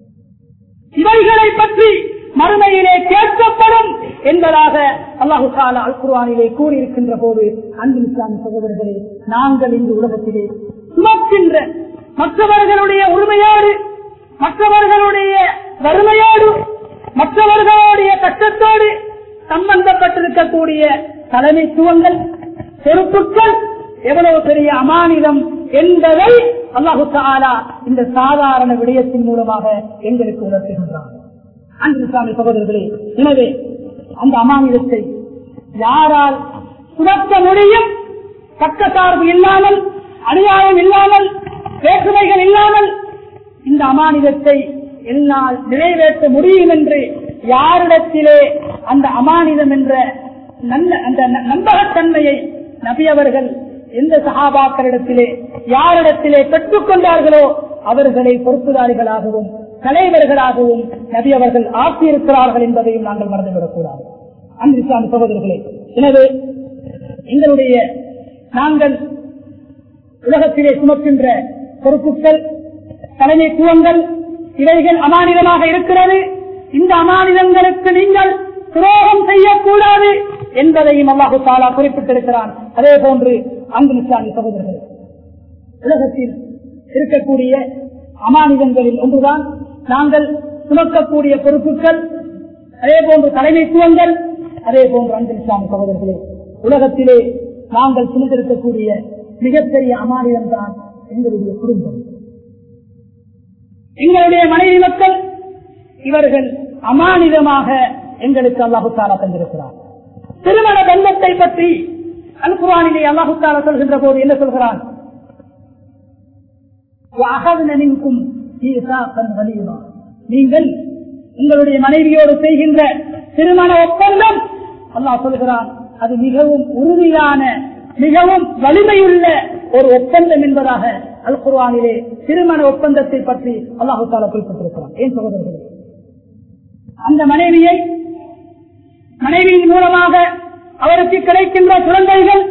இவைகளை பற்றி மறுமையிலே கேட்கப்படும் என்பதாக அல்லாஹு தஆலா அல் குர்ஆனிலே கூறியிருக்கின்ற போது, அன்பு இஸ்லாமிய சகோதரர்களே, நாங்கள் இந்த உலகத்திலே சுமக்கின்ற மற்றவர்களுடைய உரிமையோடு, மற்றவர்களுடைய வறுமையோடு, மற்றவர்களுடைய கஷ்டத்தோடு சம்பந்தப்பட்டிருக்கக்கூடிய தலைமைத்துவங்கள், பொறுப்புகள் எவ்வளவு பெரிய அமானிதம் என்பதை அல்லாஹு தஆலா இந்த சாதாரண விடயத்தின் மூலமாக எங்களுக்கு உணர்த்துகின்றார். அன்பு இஸ்லாமிய சகோதரர்களே, எனவே அந்த அமானிதத்தை யாரால் சுமக்க முடியும்? பக்க சார்பு இல்லாமல், அநியாயம் இல்லாமல், வேற்றுமைகள் இல்லாமல் இந்த அமானிதத்தை என்னால் நிறைவேற்ற முடியும் என்று யாரிடத்திலே அந்த அமானிதம் என்ற நல்ல அந்த நம்பகத்தன்மையை நபி அவர்கள் எந்த சஹாபாக்களிடத்திலே யாரிடத்திலே பெற்றுக் கொண்டார்களோ அவர்களை பொறுப்புதாரிகளாகவும் தலைவர்களாகவும் நபி அவர்கள் ஆக்கியிருக்கிறார்கள் என்பதையும் நாங்கள் மறந்துவிடக்கூடாது. அன்பு இஸ்லாமிய சகோதரர்களே, எனவே எங்களுடைய நாங்கள் உலகத்திலே சுமக்கின்ற பொறுப்புகள், தலைமைத்துவங்கள், இவைகள் அமானிதமாக இருக்கிறது. இந்த அமானிதங்களுக்கு நீங்கள் துரோகம் செய்யக்கூடாது என்பதையும் அல்லாஹு தஆலா குறிப்பிட்டிருக்கிறான். அதே போன்று அன்பு இஸ்லாமிய சகோதரர்களே, உலகத்தில் இருக்கக்கூடிய அமானிதங்களில் ஒன்றுதான் நாங்கள் சுமக்கக்கூடிய பொறுப்புகள், அதே போன்று தலைமைத்துவங்கள். அதே போன்று அன்பு இஸ்லாமிய சகோதரர்களே, உலகத்திலே நாங்கள் சுமந்திருக்கக்கூடிய மிகப்பெரிய அமானிதம் தான் எங்களுடைய குடும்பம், எங்களுடைய மனைவி மக்கள். இவர்கள் அமானிதமாக எங்களுக்கு அல்லாஹு தஆலா தந்திருக்கிறார். திருமண பந்தத்தை பற்றி அல் குர்ஆனிலே அல்லாஹு தஆலா சொல்கின்ற போது என்ன சொல்கிறான்? நீங்கள் உங்களுடைய மனைவியோடு செய்கின்ற திருமண ஒப்பந்தம், அல்லாஹ் சொல்கிறான், அது மிகவும் உறுதியான, மிகவும் வலிமையுள்ள ஒரு ஒப்பந்தம் என்பதாக அல் குர்ஆனிலே திருமண ஒப்பந்தத்தை பற்றி அல்லாஹு தஆலா குறிப்பிட்டிருக்கிறான். ஏன் சகோதரர்களே, அந்த மனைவியை, மனைவியின் மூலமாக அவருக்கு கிடைக்கின்ற குழந்தைகள்,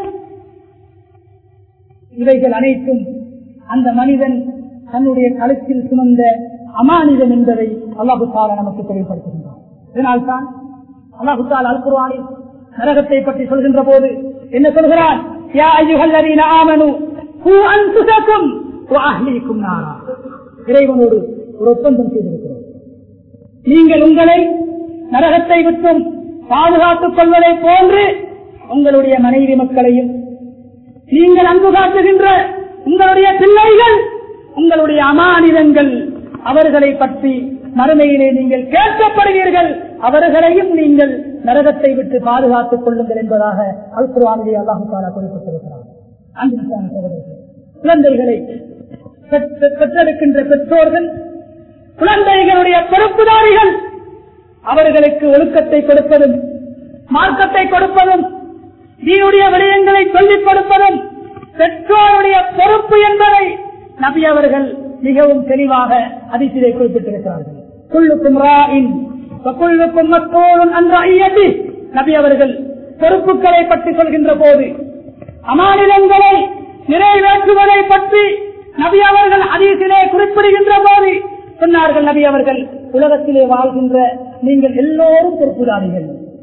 இவைகள் அனைத்தும் அந்த மனிதன் தன்னுடைய கழுத்தில் சுமந்த அமானிதம் என்பதை அல்லாஹு தஆலா நமக்கு தெளிவுபடுத்துகின்றார். இதனால்தான் அல்லாஹு தஆலா அல் குர்ஆனில் நரகத்தை பற்றி சொல்கின்ற போது என்ன சொல்கிறான்? யா அய்யுஹல்லதீன ஆமனூ கூ அன்ஃபுஸக்கும் வ அஹ்லீக்கும் நாரா. இறைவனோடு ஒரு ஒப்பந்தம் செய்திருக்கிறோம். நீங்கள் உங்களை நரகத்தை விட்டும் பாதுகாத்துக் கொள்வதை போன்று உங்களுடைய மனைவி மக்களையும், நீங்கள் அன்பு காட்டுகின்ற உங்களுடைய பிள்ளைகள், உங்களுடைய அமானிதங்கள், அவர்களை பற்றி மறுமையிலே நீங்கள் கேட்கப்படுவீர்கள். அவர்களையும் நீங்கள் நரகத்தை விட்டு பாதுகாத்துக் கொள்ளுங்கள் என்பதாக அல் குர்ஆனிலே அல்லாஹ் தஆலா குறிப்பிட்டிருக்கிறார். குழந்தைகளை பெற்றெடுக்கின்ற பெற்றோர்கள் குழந்தைகளுடைய பொறுப்புதாரிகள் அவர்களுக்கு ஒழுக்கத்தை கொடுப்பதும் மார்க்கத்தை கொடுப்பதும் தீனுடைய விடயங்களை சொல்லிக் கொடுப்பதும் பெற்றோருடைய பொறுப்பு என்பதை நபி அவர்கள் மிகவும் தெளிவாக ஹதீஸிலே குறிப்பிட்டிருக்கிறார்கள். குல்லுக்கும் ராஇன் வ குல்லுக்கும் மஸ்ஊலுன் அன் ரஇய்யதிஹி. நபி அவர்கள் பொறுப்புகளை பற்றி சொல்கின்ற போது அமானிதங்களை நிறைவேற்றுவதை பற்றி நபி அவர்கள் ஹதீஸிலே குறிப்பிடுகின்ற போது சொன்னார்கள், நபி அவர்கள், உலகத்திலே வாழ்கின்ற நீங்கள் எல்லோரும் பொறுப்புதாரிகள்.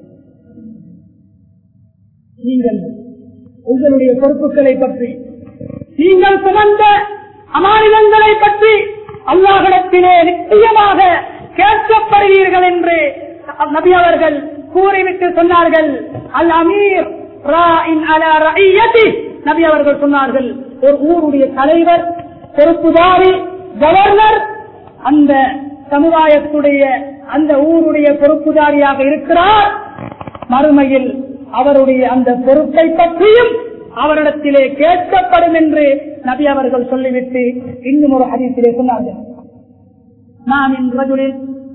நீங்கள் உங்களுடைய பொறுப்புகளை பற்றி, நீங்கள் சுமந்த அமானிதங்களை பற்றி அல்லாஹ்விடத்திலே நிச்சயமாக கேட்கப்படுவீர்கள் என்று நபி அவர்கள் கூறிவிட்டு சொன்னார்கள். அல் அமீர் ராஇன் அலா ரஇய்யதி. நபி அவர்கள் சொன்னார்கள், ஒரு ஊருடைய தலைவர், பொறுப்புதாரி, கவர்னர் அந்த சமுதாயத்துடைய அந்த ஊருடைய பொறுப்புதாரியாக இருக்கிறார். மறுமையில் அவருடைய அந்த பொறுப்பை பற்றியும் அவரிடத்திலே கேட்கப்படும் என்று நபி அவர்கள் சொல்லிவிட்டு இன்னும் ஒரு ஹதீஸிலே சொன்னார்கள், நான் இன்று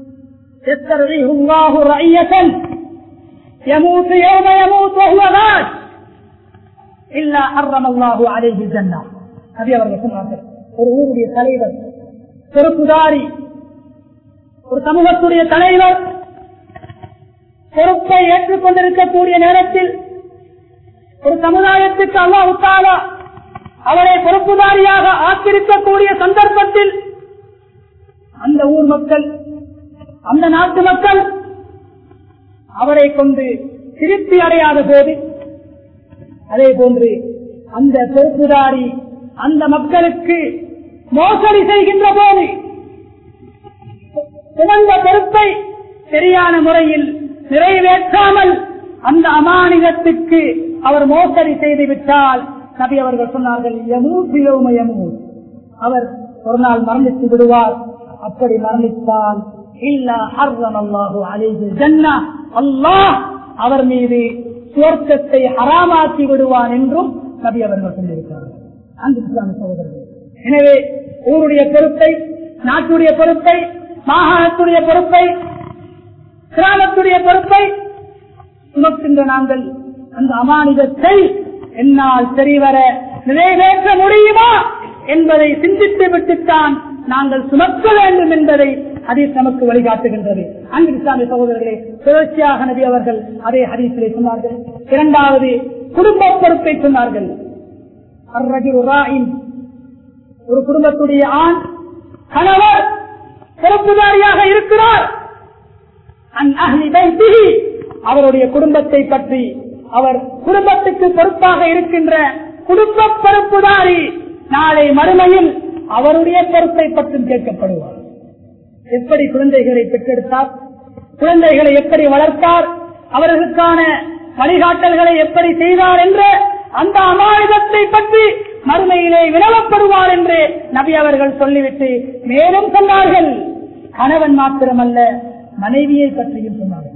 يموت يوم يموت وهو غاش إلا حرم الله عليه الجنة. நபி அவர்கள் சொன்னார்கள், ஒரு ஊருடைய தலைவர், பொறுப்புதாரி, ஒரு சமூகத்துடைய தலைவர் பொறுப்பை ஏற்றுக்கொண்டிருக்கக்கூடிய நேரத்தில் ஒரு சமுதாயத்துக்கு அல்லாஹ் தஆலா அவரை பொறுப்புதாரியாக ஆக்கியிருக்கக்கூடிய சந்தர்ப்பத்தில் அந்த ஊர் மக்கள், அந்த நாட்டு மக்கள் அவரை கொண்டு திருப்தி அடையாத போது, அதே போன்று அந்த பொறுப்புதாரி அந்த மக்களுக்கு மோசடி செய்கின்ற போது, சுமந்த பொறுப்பை சரியான முறையில் நிறைவேற்றாமல் அந்த அமானிதத்துக்கு அவர் மோசடி செய்து விட்டால் நபி அவர்கள் சொன்னார்கள், அவர் ஒரு நாள் மரணித்து விடுவார். அப்படி மரணித்தால் அல்லாஹ் அவர் மீது சுவர்க்கத்தை ஹராமாக்கி விடுவான் என்றும் நபி அவர்கள் சொல்லியிருக்கிறார்கள். அன்பு சகோதரர்களே, எனவே ஊருடைய பொறுப்பை, நாட்டுடைய பொறுப்பை, மாகாணத்துடைய பொறுப்பை, கிராமத்துடைய பொறுப்பை சுமக்கின்ற நாங்கள் அந்த அமானிதத்தை என்னால் சரிவர நிறைவேற்ற முடியுமா என்பதை சிந்தித்து விட்டுத்தான் நாங்கள் சுமக்க வேண்டும் என்பதை ஹதீஸ் நமக்கு வழிகாட்டுகின்றது. அன்பு இஸ்லாமிய சகோதரர்களே, தொடர்ச்சியாக நபி அவர்கள் அதே ஹதீஸிலே சொன்னார்கள். இரண்டாவது குடும்ப பொறுப்பை சொன்னார்கள். ஒரு குடும்பத்துடைய ஆண் கணவர் பொறுப்புதாரியாக இருக்கிறார். அவருடைய குடும்பத்தை பற்றி, அவர் குடும்பத்துக்கு பொறுப்பாக இருக்கின்ற குடும்ப பொறுப்புதாரி நாளை மறுமையில் அவருடைய பொறுப்பை பற்றும் கேட்கப்படுவார். எப்படி குழந்தைகளை பெற்றெடுத்தார், குழந்தைகளை எப்படி வளர்த்தார், அவர்களுக்கான வழிகாட்டல்களை எப்படி செய்தார் என்ற அந்த அமானிதத்தை பற்றி மறுமையிலே வினவப்படுவார் என்று நபி அவர்கள் சொல்லிவிட்டு மேலும் சொன்னார்கள். கணவன் மாத்திரமல்ல, மனைவியை பற்றியும் சொன்னார்கள்.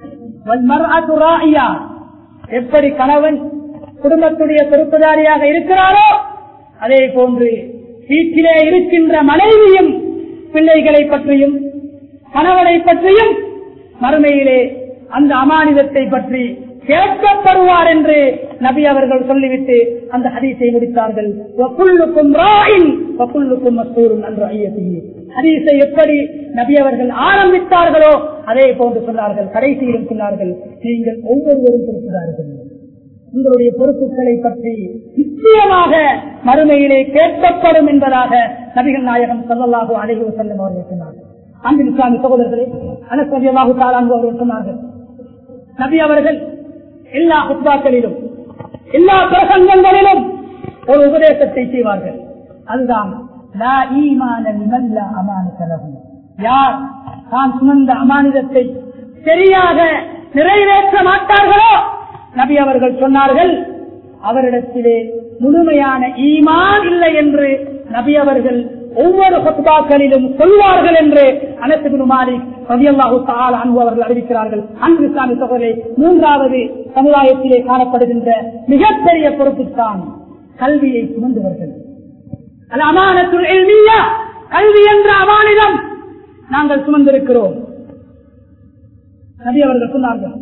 எப்படி கணவன் குடும்பத்துடைய பொறுப்புதாரியாக இருக்கிறாரோ அதே போன்று வீட்டிலே இருக்கின்ற மனைவியும் பிள்ளைகளை பற்றியும் கணவனை பற்றியும் மறுமையிலே அந்த அமானிதத்தை பற்றி கேட்கப்படுவார் என்று நபி அவர்கள் சொல்லிவிட்டு அந்த ஹதீஸை முடித்தார்கள். ஹதீஸை எப்படி நபி அவர்கள் ஆரம்பித்தார்களோ அதே போன்று சொன்னார்கள். கடைசியிலும் சொன்னார்கள், நீங்கள் ஒவ்வொருவரும் பொறுப்புதார்கள். உங்களுடைய பொறுப்புகளை பற்றி நிச்சயமாக மறுமையிலே கேட்கப்படும் என்பதாக நபிகள் நாயகம் ஸல்லல்லாஹு அலைஹி வஸல்லம் அவர்கள் சொன்னார்கள். அன்பு இஸ்லாமிய சகோதரர்களே, அனஸ் ரலியல்லாஹு தஆலா அன்ஹு அவர்கள் சொன்னார்கள், நபி அவர்கள் எல்லா குத்பாக்களிலும் எல்லா பிரசங்கங்களிலும் ஒரு உபதேசத்தை செய்வார்கள். அதுதான் லா ஈமான லிமன் லா அமானத லஹு. யார் தான் சுமந்த அமானிதத்தை சரியாக நிறைவேற்ற மாட்டார்களோ நபி அவர்கள் சொன்னார்கள், அவரிடத்திலே முழுமையான ஈமான் இல்லை என்று நபி அவர்கள் ஒவ்வொரு குத்பாக்களிலும் சொல்வார்கள் என்று அனஸ் இப்னு மாலிக் ரலியல்லாஹு தஆலா அன்ஹு அவர்கள் அறிவிக்கிறார்கள். அன்பு இஸ்லாமிய சகோதரர்களே, மூன்றாவது சமுதாயத்திலே காணப்படுகின்ற மிகப்பெரிய பொறுப்புத்தான் கல்வியை சுமந்தவர்கள். அல் அமானத்துல் இல்மிய்யா, கல்வி என்ற அமானிதம் நாங்கள் சுமந்திருக்கிறோம். நபி அவர்கள் சொன்னார்கள்,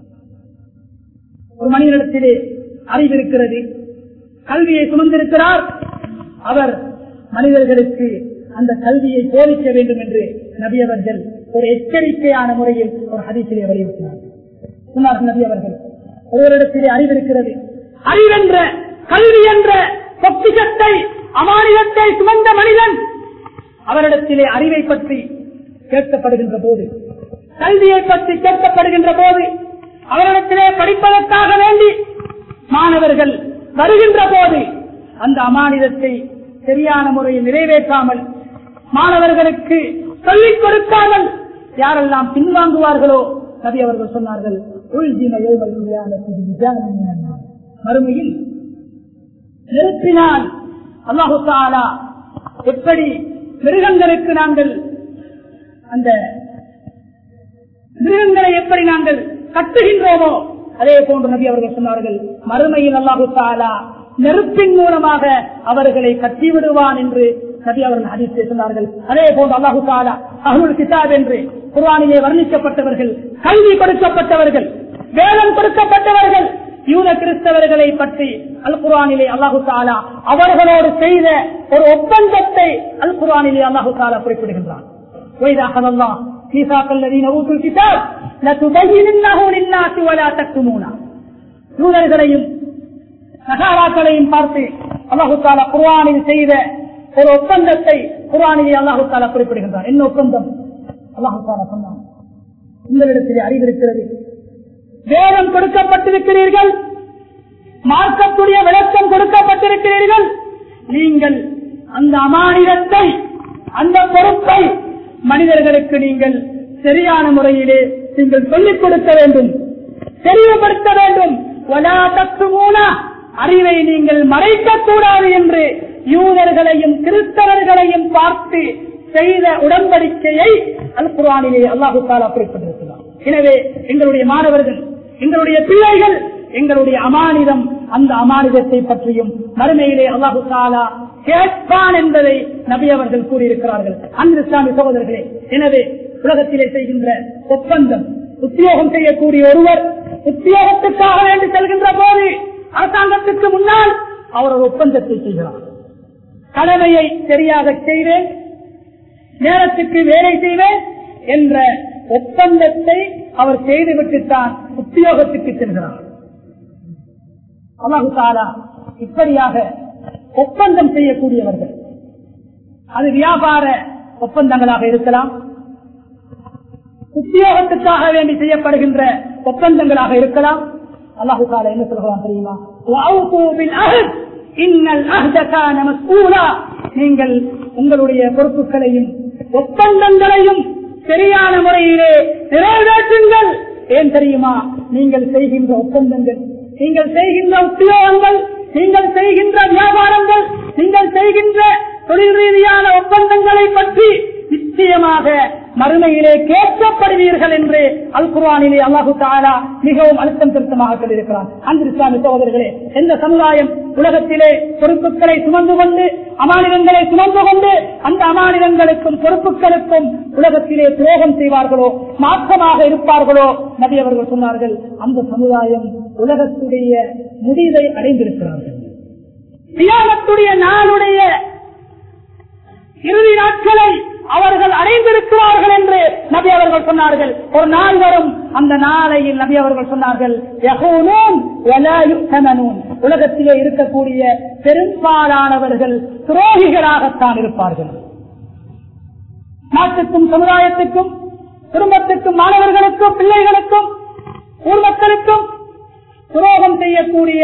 ஒரு மனிதனிடத்திலே அறிவு இருக்கிறது, கல்வியை சுமந்திருக்கிறார், அவர் மனிதர்களுக்கு அந்த கல்வியை போதிக்க வேண்டும் என்று நபி அவர்கள் ஒரு எச்சரிக்கையான முறையில் ஒரு ஹதீஸிலே வலியுறுத்தினார். சொன்னார்கள் நபி அவர்கள், ஒருவரிடத்திலே அறிவு இருக்கிறது, அறிவென்ற கல்வி என்ற பொக்கிஷத்தை அமானிதத்தை சுமந்த மனிதன் அவரிடத்திலே அறிவை பற்றி கேட்கப்படுகின்ற போது, கல்வியை பற்றி கேட்கப்படுகின்ற போது, அவரிடத்திலே படிப்பதற்காக வேண்டி மாணவர்கள் வருகின்ற போது அந்த அமானிதத்தை சரியான முறையில் நிறைவேற்றாமல், மாணவர்களுக்கு சொல்லிக் கொடுக்காமல் யாரெல்லாம் பின்வாங்குவார்களோ நபி அவர்கள் சொன்னார்கள், மறுமையில் நெருப்பினால் அல்லாஹு தஆலா எப்படி மிருகங்களுக்கு நாங்கள் அந்த மிருகங்களை எப்படி நாங்கள் கட்டுகின்றோமோ அதே போன்று நபி அவர்கள் சொன்னார்கள், மறுமையில் அல்லாஹு தஆலா நெருப்பின் மூலமாக அவர்களை கட்டிவிடுவான் என்று நபி அவர்கள் ஹதீஸிலே சொன்னார்கள். அதே போன்று அல்லாஹு தஆலா அஹ்லுல் கிதாப் என்று குர்ஆனிலே வர்ணிக்கப்பட்டவர்கள், கல்வி கொடுக்கப்பட்டவர்கள், வேதம் கொடுக்கப்பட்டவர்கள், யூத கிறிஸ்தவர்களை பற்றி அல் குர்ஆனிலே அல்லாஹு தஆலா அவர்களோடு செய்த ஒரு ஒப்பந்தத்தை அல் குர்ஆனிலே அல்லாஹு தஆலா குறிப்பிடுகின்றான். وَإِذَا أَخَذَ اللَّهُ مِيثَاقَ الَّذِينَ أُوتُوا الْكِتَابَ لَتُبَيِّنُنَّهُ لِلنَّاسِ وَلَا تَكْتُمُونَهُ. யூதர்களையும் சஹாபாக்களையும் பார்த்து அல்லாஹு தஆலா குர்ஆனில் செய்த ஒரு ஒப்பந்தத்தை குர்ஆனிலே அல்லாஹு தஆலா குறிப்பிடுகின்றார். என்ன ஒப்பந்தம்? அல்லாஹு தஆலா சொன்னார், உங்களிடத்திலே அறிவிருக்கிறது, வேதம் கொடுக்கப்பட்டிருக்கிறீர்கள், மார்க்கத்துடைய விளக்கம் கொடுக்கப்பட்டிருக்கிறீர்கள், நீங்கள் அந்த அமானிதத்தை அந்த பொறுப்பை மனிதர்களுக்கு நீங்கள் சரியான முறையிலே நீங்கள் சொல்லிக் கொடுக்க வேண்டும், தெளிவுபடுத்த வேண்டும். வலா தக்துமூன, அறிவை நீங்கள் மறைக்கக்கூடாது என்று யூதர்களையும் கிறிஸ்தவர்களையும் பார்த்து செய்த உடன்படிக்கையை அல் குர்ஆனிலே அல்லாஹு தஆலா குறிப்பிட்டிருக்கிறார். எனவே எங்களுடைய மாணவர்கள், எங்களுடைய பிள்ளைகள், எங்களுடைய அமானிதம், அந்த அமானிதத்தை பற்றியும் மறுமையிலே அல்லாஹு தஆலா கேட்பான் என்பதை நபி அவர்கள் கூறியிருக்கிறார்கள். அன்பு இஸ்லாமிய சகோதரர்களே, எனவே உலகத்திலே செய்கின்ற ஒப்பந்தம், உத்தியோகம் செய்யக்கூடிய ஒருவர் உத்தியோகத்துக்காக வேண்டி செல்கின்ற போது அரசாங்கத்துக்கு முன்னால் அவர் ஒரு ஒப்பந்தத்தை செய்கிறார். கடமையை சரியாக செய்வேன், நேரத்துக்கு வேலை செய்வேன் என்ற ஒப்பந்தத்தை அவர் செய்துவிட்டுத்தான் உத்தியோகத்துக்கு செல்கிறார். அல்லாஹு தஆலா இப்படியாக ஒப்பந்தம் செய்யக்கூடியவர்கள், அது வியாபார ஒப்பந்தங்களாக இருக்கலாம், உத்தியோகத்துக்காக வேண்டி செய்யப்படுகின்ற ஒப்பந்தங்களாக இருக்கலாம். அல்லாஹு தஆலா என்ன சொல்கிறான் தெரியுமா? நீங்கள் உங்களுடைய பொறுப்புகளையும் ஒப்பந்தங்களையும் சரியான முறையிலே நிறைவேற்றுங்கள். ஏன் தெரியுமா? நீங்கள் செய்கின்ற ஒப்பந்தங்கள், நீங்கள் செய்கின்ற உத்தியோகங்கள், நீங்கள் செய்கின்ற வியாபாரங்கள், நீங்கள் செய்கின்ற தொழில் ரீதியான ஒப்பந்தங்களை பற்றி நிச்சயமாக மறுமையிலே கேட்கப்படுவீர்கள் என்று அல் குர்ஆனிலே அல்லாஹு தஆலா மிகவும் அழுத்தம் திருத்தமாக சொல்லியிருக்கிறார். அன்பு இஸ்லாமிய சகோதரர்களே, எந்த சமுதாயம் உலகத்திலே பொறுப்புகளை சுமந்து கொண்டு அமானிதங்களை சுமந்து கொண்டு அந்த அமானிதங்களுக்கும் பொறுப்புகளுக்கும் உலகத்திலே துரோகம் செய்வார்களோ, மாற்றமாக இருப்பார்களோ, நபி அவர்கள் சொன்னார்கள், அந்த சமுதாயம் உலகத்துடைய முடிவை அடைந்திருக்கிறார்கள். கியாமத்துடைய நாளுடைய இறுதி நாட்களை அவர்கள் அடைந்திருக்கிறார்கள் என்று நபி அவர்கள் சொன்னார்கள். ஒரு நாள் வரும், அந்த நாளையில் நபி அவர்கள் சொன்னார்கள், உலகத்திலே இருக்கக்கூடிய பெரும்பாலானவர்கள் துரோகிகளாகத்தான் இருப்பார்கள். நாட்டுக்கும் சமுதாயத்துக்கும் குடும்பத்துக்கும் மாணவர்களுக்கும் பிள்ளைகளுக்கும் ஊர் மக்களுக்கும் துரோகம் செய்யக்கூடிய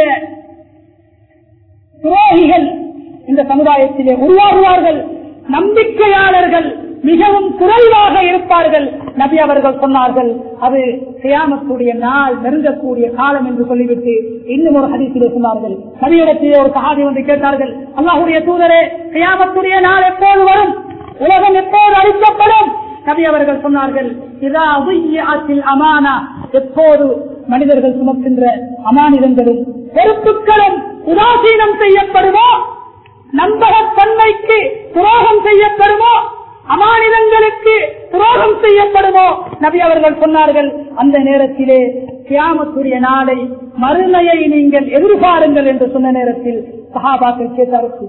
துரோகிகள் இந்த சமுதாயத்திலே உருவாகுவார்கள். நம்பிக்கையாளர்கள் மிகவும் குறைவாக இருப்பார்கள். நபி அவர்கள் சொன்னார்கள், அது கியாமத்துடைய நாள் நெருங்கக்கூடிய காலம் என்று சொல்லிவிட்டு இன்னும் ஒரு ஹதீஸிலே சொன்னார்கள். நபியிடத்திலே ஒரு சஹாபி வந்து கேட்டார்கள், அல்லாஹ்வுடைய தூதரே, கியாமத்துடைய நாள் எப்போது வரும்? உலகம் எப்போது அழிக்கப்படும்? நபி அவர்கள் சொன்னார்கள், இதா உய்யாத்தில் அமானா, எப்போது மனிதர்கள் சுமக்கின்ற அமானிதங்களும் பொறுப்புகளும் உதாசீனம் செய்யப்படுமோ, நம்பகத்தன்மைக்கு துரோகம் செய்யப்படுமோ, அமானிதங்களுக்கு துரோகம் செய்யப்படுமோ நபி அவர்கள் சொன்னார்கள், அந்த நேரத்திலே கியாமத்துடைய நாளை மறுமையை நீங்கள் எதிர்பாருங்கள் என்று சொன்ன நேரத்தில் சஹாபாக்கள் கேட்டார்கள்,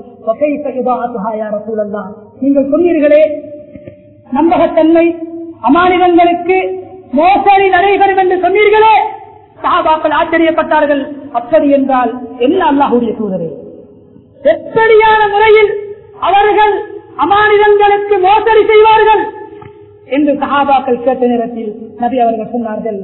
நீங்கள் சொன்னீர்களே நம்பகத்தன்மை அமானிதங்களுக்கு மோசடி நடைபெறும் என்று சொன்னீர்களே. சஹாபாக்கள் ஆச்சரியப்பட்டார்கள். அப்படி என்றால் என்ன அல்லாஹ்வுடைய தூதரே, எப்படியான முறையில் அவர்கள் அமானிதங்களுக்கு மோசடி செய்வார்கள் என்று சஹாபாக்கள் கேட்ட நேரத்தில் நபி அவர்கள் சொன்னார்கள்,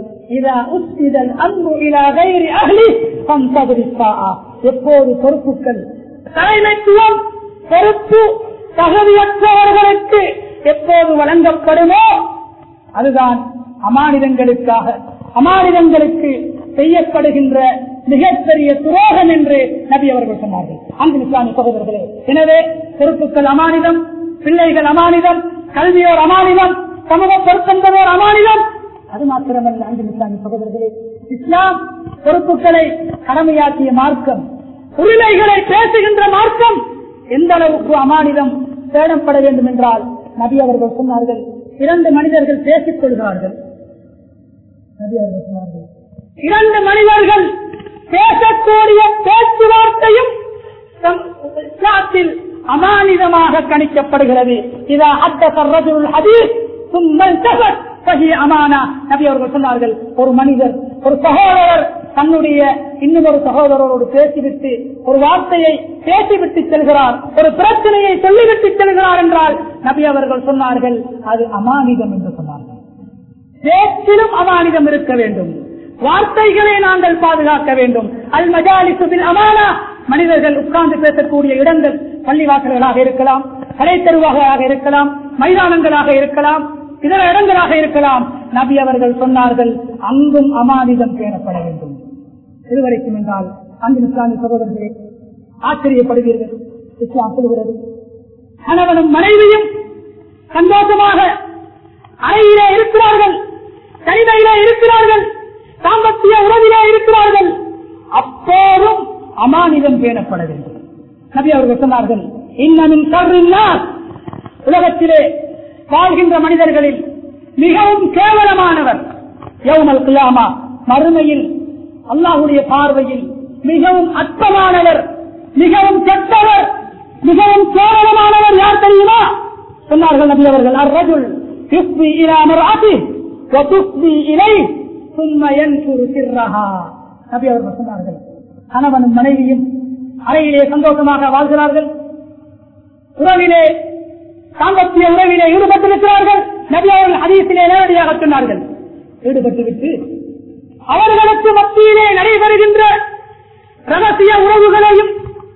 எப்போது பொறுப்புகள் தலைமைத்துவம் பொறுப்பு தகுதியற்றவர்களுக்கு எப்போது வழங்கப்படுமோ அதுதான் அமானிதங்களுக்காக அமானிதங்களுக்கு செய்யப்படுகின்ற மிகப்பெரிய துரோகம் என்று நபி அவர்கள் சொன்னார்கள். அன்பு இஸ்லாமிய சகோதரர்களே, எனவே பொறுப்புகள் அமானிதம், பிள்ளைகள் அமானிதம், கல்வியோர் அமானிதம், சமூக பொறுப்பென்பதோர் அமானிதம். அது மாத்திரமல்ல அன்பு இஸ்லாமிய சகோதரர்களே, இஸ்லாம் பொறுப்புகளை கடமையாக்கிய மார்க்கம், உரிமைகளை பேசுகின்ற மார்க்கம். எந்த அளவுக்கு அமானிதம் தேடப்பட வேண்டும் என்றால் நபி அவர்கள் சொன்னார்கள், இரண்டு மனிதர்கள் பேசிக் கொள்கிறார்கள். நபி அவர்கள் சொன்னார்கள், இரண்டு மனிதர்கள் பேசக்கூடிய பேச்சுவார்த்தையும் இஸ்லாத்தில் அமானிதமாக கணிக்கப்படுகிறது. இதா ஹத்தஸ الرجل الحديث ثم التفت فهي امانه. நபி அவர்கள் சொன்னார்கள், ஒரு மனிதர் ஒரு சகோதரர் தன்னுடைய இன்னும் ஒரு சகோதரரோடு பேசிவிட்டு ஒரு வார்த்தையை பேசிவிட்டு செல்கிறார், ஒரு பிரச்சனையை சொல்லிவிட்டு செல்கிறார் என்றால் நபி அவர்கள் சொன்னார்கள் அது அமானிதம் என்று சொன்னார்கள். பேச்சிலும் அமானிதம் இருக்க வேண்டும், வார்த்தைகளை நாங்கள் பாதுகாக்க வேண்டும். அல் மஜாலிசு பில் அமானா, மனிதர்கள் உட்கார்ந்து பேசக்கூடிய இடங்கள் பள்ளிவாசல்களாக இருக்கலாம், கடைத்தெருவாக இருக்கலாம், மைதானங்களாக இருக்கலாம், இதர இடங்களாக இருக்கலாம். நபி அவர்கள் சொன்னார்கள் அங்கும் அமானிதம் பேணப்பட வேண்டும். இதுவரைக்கும் என்றால் அங்கு இஸ்லாமிய சகோதரர்களே ஆச்சரியப்படுவீர்கள். இஸ்லாம் சொல்கிறது, கணவனும் மனைவியும் சந்தோஷமாக அறையிலே இருக்கிறார்கள், தனிமையிலே இருக்கிறார்கள், தாம்பத்திய உறவிலே இருக்கிறார்கள், அப்போதும் அமானிதம் பேணப்பட வேண்டும். நபி அவர்கள் சொன்னார்கள், இன்னமின் ஷர்ரின்னாஸ், உலகத்திலே வாழ்கின்ற மனிதர்களில் மிகவும் கேவலமானவர் யௌமல் கியாமா, மறுமையில் அல்லாஹ்வுடைய பார்வையில் மிகவும் அற்பமானவர், மிகவும் கெட்டவர், மிகவும் கேவலமானவர் யார் தெரியுமா? சொன்னார்கள் நபி அவர்கள், அர்-ரஜுல் யுஃபி இலா மர்அத்திஹி வ துஃபி இலைஹி ثم ينشر سرها. நபி அவர்கள் சொன்னார்கள், கணவனும் மனைவியும் அறையிலே சந்தோஷமாக வாழ்கிறார்கள், உறவிலே சாம்பத்திய உறவிலே ஈடுபட்டிருக்கிறார்கள். நபி அவர்கள் ஹதீஸிலே நேரடியாக சொன்னார்கள், ஈடுபட்டுவிட்டு அவர்களுக்கு மத்தியிலே நடைபெறுகின்ற ரகசிய உறவுகளையும்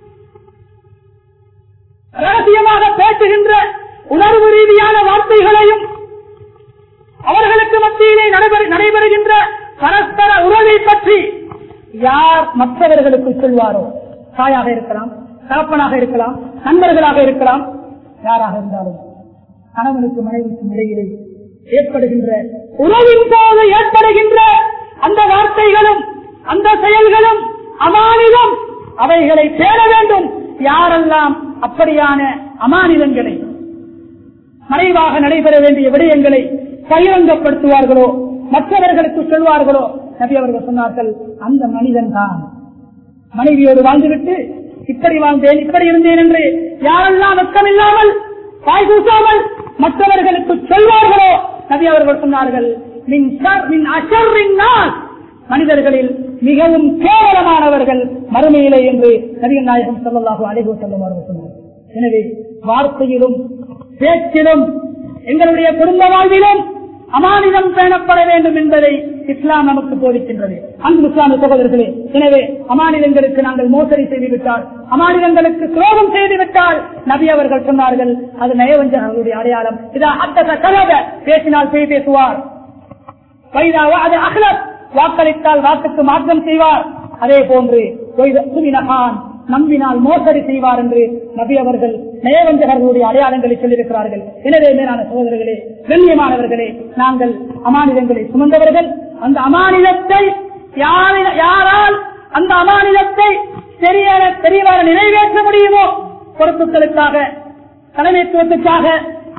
ரகசியமாக பேசுகின்ற உணர்வு ரீதியான வார்த்தைகளையும் அவர்களுக்கு மத்தியிலே நடைபெறுகின்ற பரஸ்பர உறவை பற்றி யார் மற்றவர்களுக்கு சொல்வாரோ, தாயாக இருக்கலாம், தகப்பனாக இருக்கலாம், நண்பர்களாக இருக்கலாம், யாராக இருந்தாலும் கணவனுக்கு மனைவிக்கும் இடையிலே ஏற்படுகின்ற உறவின் போது ஏற்படுகின்ற அந்த வார்த்தைகளும் அந்த செயல்களும் அமானிதம், அவைகளை பேண வேண்டும். யாரெல்லாம் அப்படியான அமானிதங்களை, மறைவாக நடைபெற வேண்டிய விடயங்களை பகிரங்கப்படுத்துவார்களோ, மற்றவர்களுக்கு சொல்வார்களோ, நபி அவர்கள் சொன்னார்கள் அந்த மனிதன் தான் மனைவியோடு வாழ்ந்துவிட்டு இப்படி வாழ்ந்தேன் இப்படி இருந்தேன் என்று யாரெல்லாம் வெட்கமில்லாமல் வாய் கூசாமல் மற்றவர்களுக்கு சொல்வார்களோ, நபி அவர்கள் சொன்னார்கள் மின் ஷர் மின் அஷர்ரின் நாஸ், மனிதர்களில் மிகவும் கேவலமானவர்கள் மறுமையிலே என்று நபிகள் நாயகம் ஸல்லல்லாஹு அலைஹி வஸல்லம் அவர்கள் சொன்னார்கள். எனவே வார்த்தையிலும் பேச்சிலும் எங்களுடைய குடும்ப வாழ்விலும் அமானிதம் பேணப்பட வேண்டும் என்பதை இஸ்லாம் நமக்கு போதிக்கின்றது. அன்பு இஸ்லாமிய சகோதரர்களே, எனவே அமானிதங்களுக்கு நாங்கள் மோசடி செய்துவிட்டால், அமானிதங்களுக்கு துரோகம் செய்துவிட்டால் நபி அவர்கள் சொன்னார்கள் அது நயவஞ்சகர்களுடைய அடையாளம். இதா அத்தக கலக, பேசினால் பேய் பேசுவார், அது அகலத், வாக்களித்தால் வாக்குக்கு மாற்றம் செய்வார், அதே போன்று நம்பினால் மோசடி செய்வார் என்று நபி அவர்கள் நயவஞ்சகர்களுடைய அடையாளங்களை சொல்லியிருக்கிறார்கள். எனவே மேலான சகோதரர்களே, கண்ணியமானவர்களே, நாங்கள் அமானிதங்களை சுமந்தவர்கள். அந்த அமானிதத்தை யாரால் அந்த அமானிதத்தை தெரியவாறு நிறைவேற்ற முடியுமோ, பொறுப்புகளுக்காக, தலைமைத்துவத்துக்காக,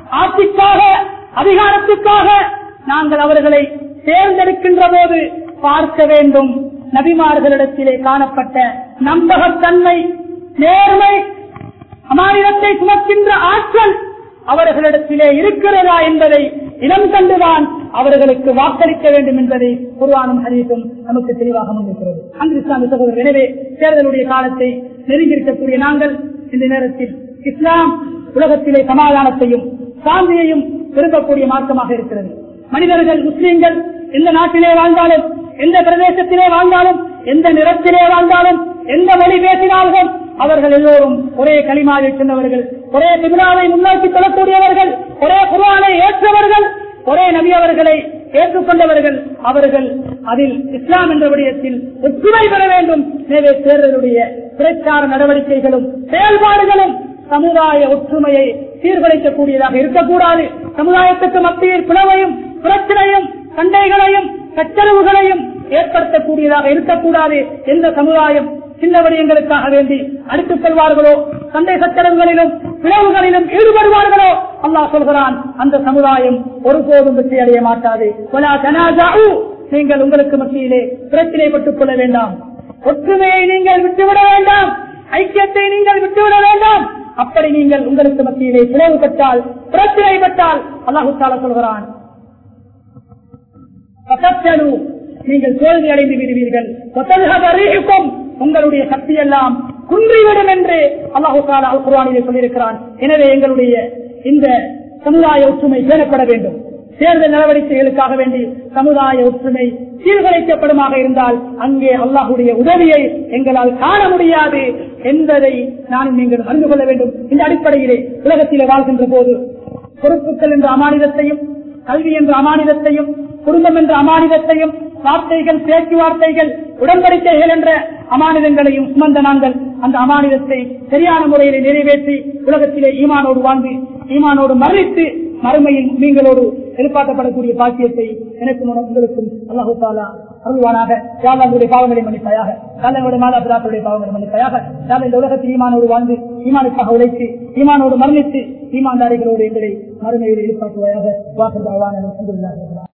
ஆட்சிக்காக அதிகாரத்துக்காக நாங்கள் அவர்களை தேர்ந்தெடுக்கின்ற போது பார்க்க வேண்டும் நபிமார்களிடத்திலே காணப்பட்ட நம்பகத்தன்மை, நேர்மை, அமானிதத்தை சுமக்கின்ற ஆற்றல் அவர்களிடத்திலே இருக்கிறதா என்பதை இனம் கண்டுதான் அவர்களுக்கு வாக்களிக்க வேண்டும் என்பதை குர்ஆனும் ஹதீஸும் நமக்கு தெளிவாக முன்வைக்கிறது. அன்பு இஸ்லாமிய சகோதரர், எனவே தேர்தலுடைய காலத்தை நெருங்கியிருக்கக்கூடிய நாங்கள் இந்த நேரத்தில் இஸ்லாம் உலகத்திலே சமாதானத்தையும் சாந்தியையும் விரும்பக்கூடிய மார்க்கமாக இருக்கிறது. மனிதர்கள், முஸ்லீம்கள் எந்த நாட்டிலே வாழ்ந்தாலும், எந்த பிரதேசத்திலே வாழ்ந்தாலும், எந்த நிறத்திலே வாழ்ந்தாலும், எந்த மொழி பேசினாலும் அவர்கள் எல்லோரும் ஒரே கலிமாவை சொன்னவர்கள், ஒரே திபுராவை முன்னோக்கி சொல்லக்கூடியவர்கள், ஒரே குர்ஆனை ஏற்றவர்கள், ஒரே நபி அவர்களை ஏற்றுக்கொண்டவர்கள். அவர்கள் அதில் இஸ்லாம் என்ற விடயத்தில் ஒற்றுமை பெற வேண்டும். எனவே தேர்தலுடைய பிரச்சார நடவடிக்கைகளும் செயல்பாடுகளும் சமுதாய ஒற்றுமையை சீர்குலைக்கக்கூடியதாக இருக்கக்கூடாது. சமுதாயத்துக்கு மத்தியில் பிளவையும் பிரச்சனையும் சண்டைகளையும் சச்சரவுகளையும் ஏற்படுத்தக்கூடியதாக இருக்கக்கூடாது. எந்த சமுதாயம் சின்ன விடயங்களுக்காக வேண்டி அடித்துக் கொள்வார்களோ, சண்டை சச்சரவுகளிலும் பிளவுகளிலும் ஈடுபடுவார்களோ, அல்லாஹ் சொல்கிறான், அந்த சமுதாயம் ஒருபோதும் வெற்றி அடைய மாட்டாது. நீங்கள் உங்களுக்கு மத்தியிலே பிரச்சனைப்பட்டுக் கொள்ள வேண்டாம், ஒற்றுமையை நீங்கள் விட்டுவிட வேண்டாம், ஐக்கியத்தை நீங்கள் விட்டுவிட வேண்டாம். அப்படி நீங்கள் உங்களுக்கு மத்தியிலே பிளவு பெற்றால், பிரச்சனை பெற்றால் அல்லாஹ் தஆலா சொல்கிறான், நீங்கள் தோல்வி அடைந்து விடுவீர்கள், உங்களுடைய சக்தி எல்லாம் குன்றிவிடும் என்று அல்லாஹ் தஆலா அல் குர்ஆனிலே சொல்லியிருக்கிறான். எனவே எங்களுடைய இந்த சமுதாய ஒற்றுமை பேணப்பட வேண்டும். தேர்தல் நடவடிக்கைகளுக்காக வேண்டி சமுதாய ஒற்றுமை சீர்குலைக்கப்படுமாக இருந்தால் அங்கே அல்லாஹுடைய உதவியை எங்களால் காண முடியாது என்பதை நானும் நீங்கள் அறிந்து கொள்ள வேண்டும். இந்த அடிப்படையிலே உலகத்திலே வாழ்கின்ற போது பொறுப்புகள் என்ற அமானிதத்தையும், கல்வி என்ற அமானிதத்தையும், குடும்பம் என்ற அமானிதத்தையும், வார்த்தைகள், பேச்சுவார்த்தைகள், உடன்படிக்கைகள் என்ற அமானிதங்களையும் சுமந்த நாங்கள் அந்த அமானிதத்தை சரியான முறையிலே நிறைவேற்றி உலகத்திலே ஈமானோடு வாழ்ந்து ஈமானோடு மரணித்து மறுமையில் நீங்களோடு எதிர்பார்க்கப்படக்கூடிய பாக்கியத்தை எனக்கும் உங்களுக்கும் அல்லாஹ் தஆலா அருள்வானாக. யாழ்லாஹ்வுடைய பாவங்களை மன்னிப்பாயாக, யாழ்லாஹ்வுடைய மாதா பிதாக்களுடைய பாவங்களை மன்னிப்பாயாக. யாழ் இந்த உலகத்தில் ஈமானோடு வாழ்ந்து ஈமானுக்காக உழைத்து ஈமானோடு மரணித்து ஈமான்தாரிகளோடு எங்களை மறுமையில் எதிர்பார்க்குவாயாக. வாக்குறுதி அல்ஹம்துலில்லாஹ்.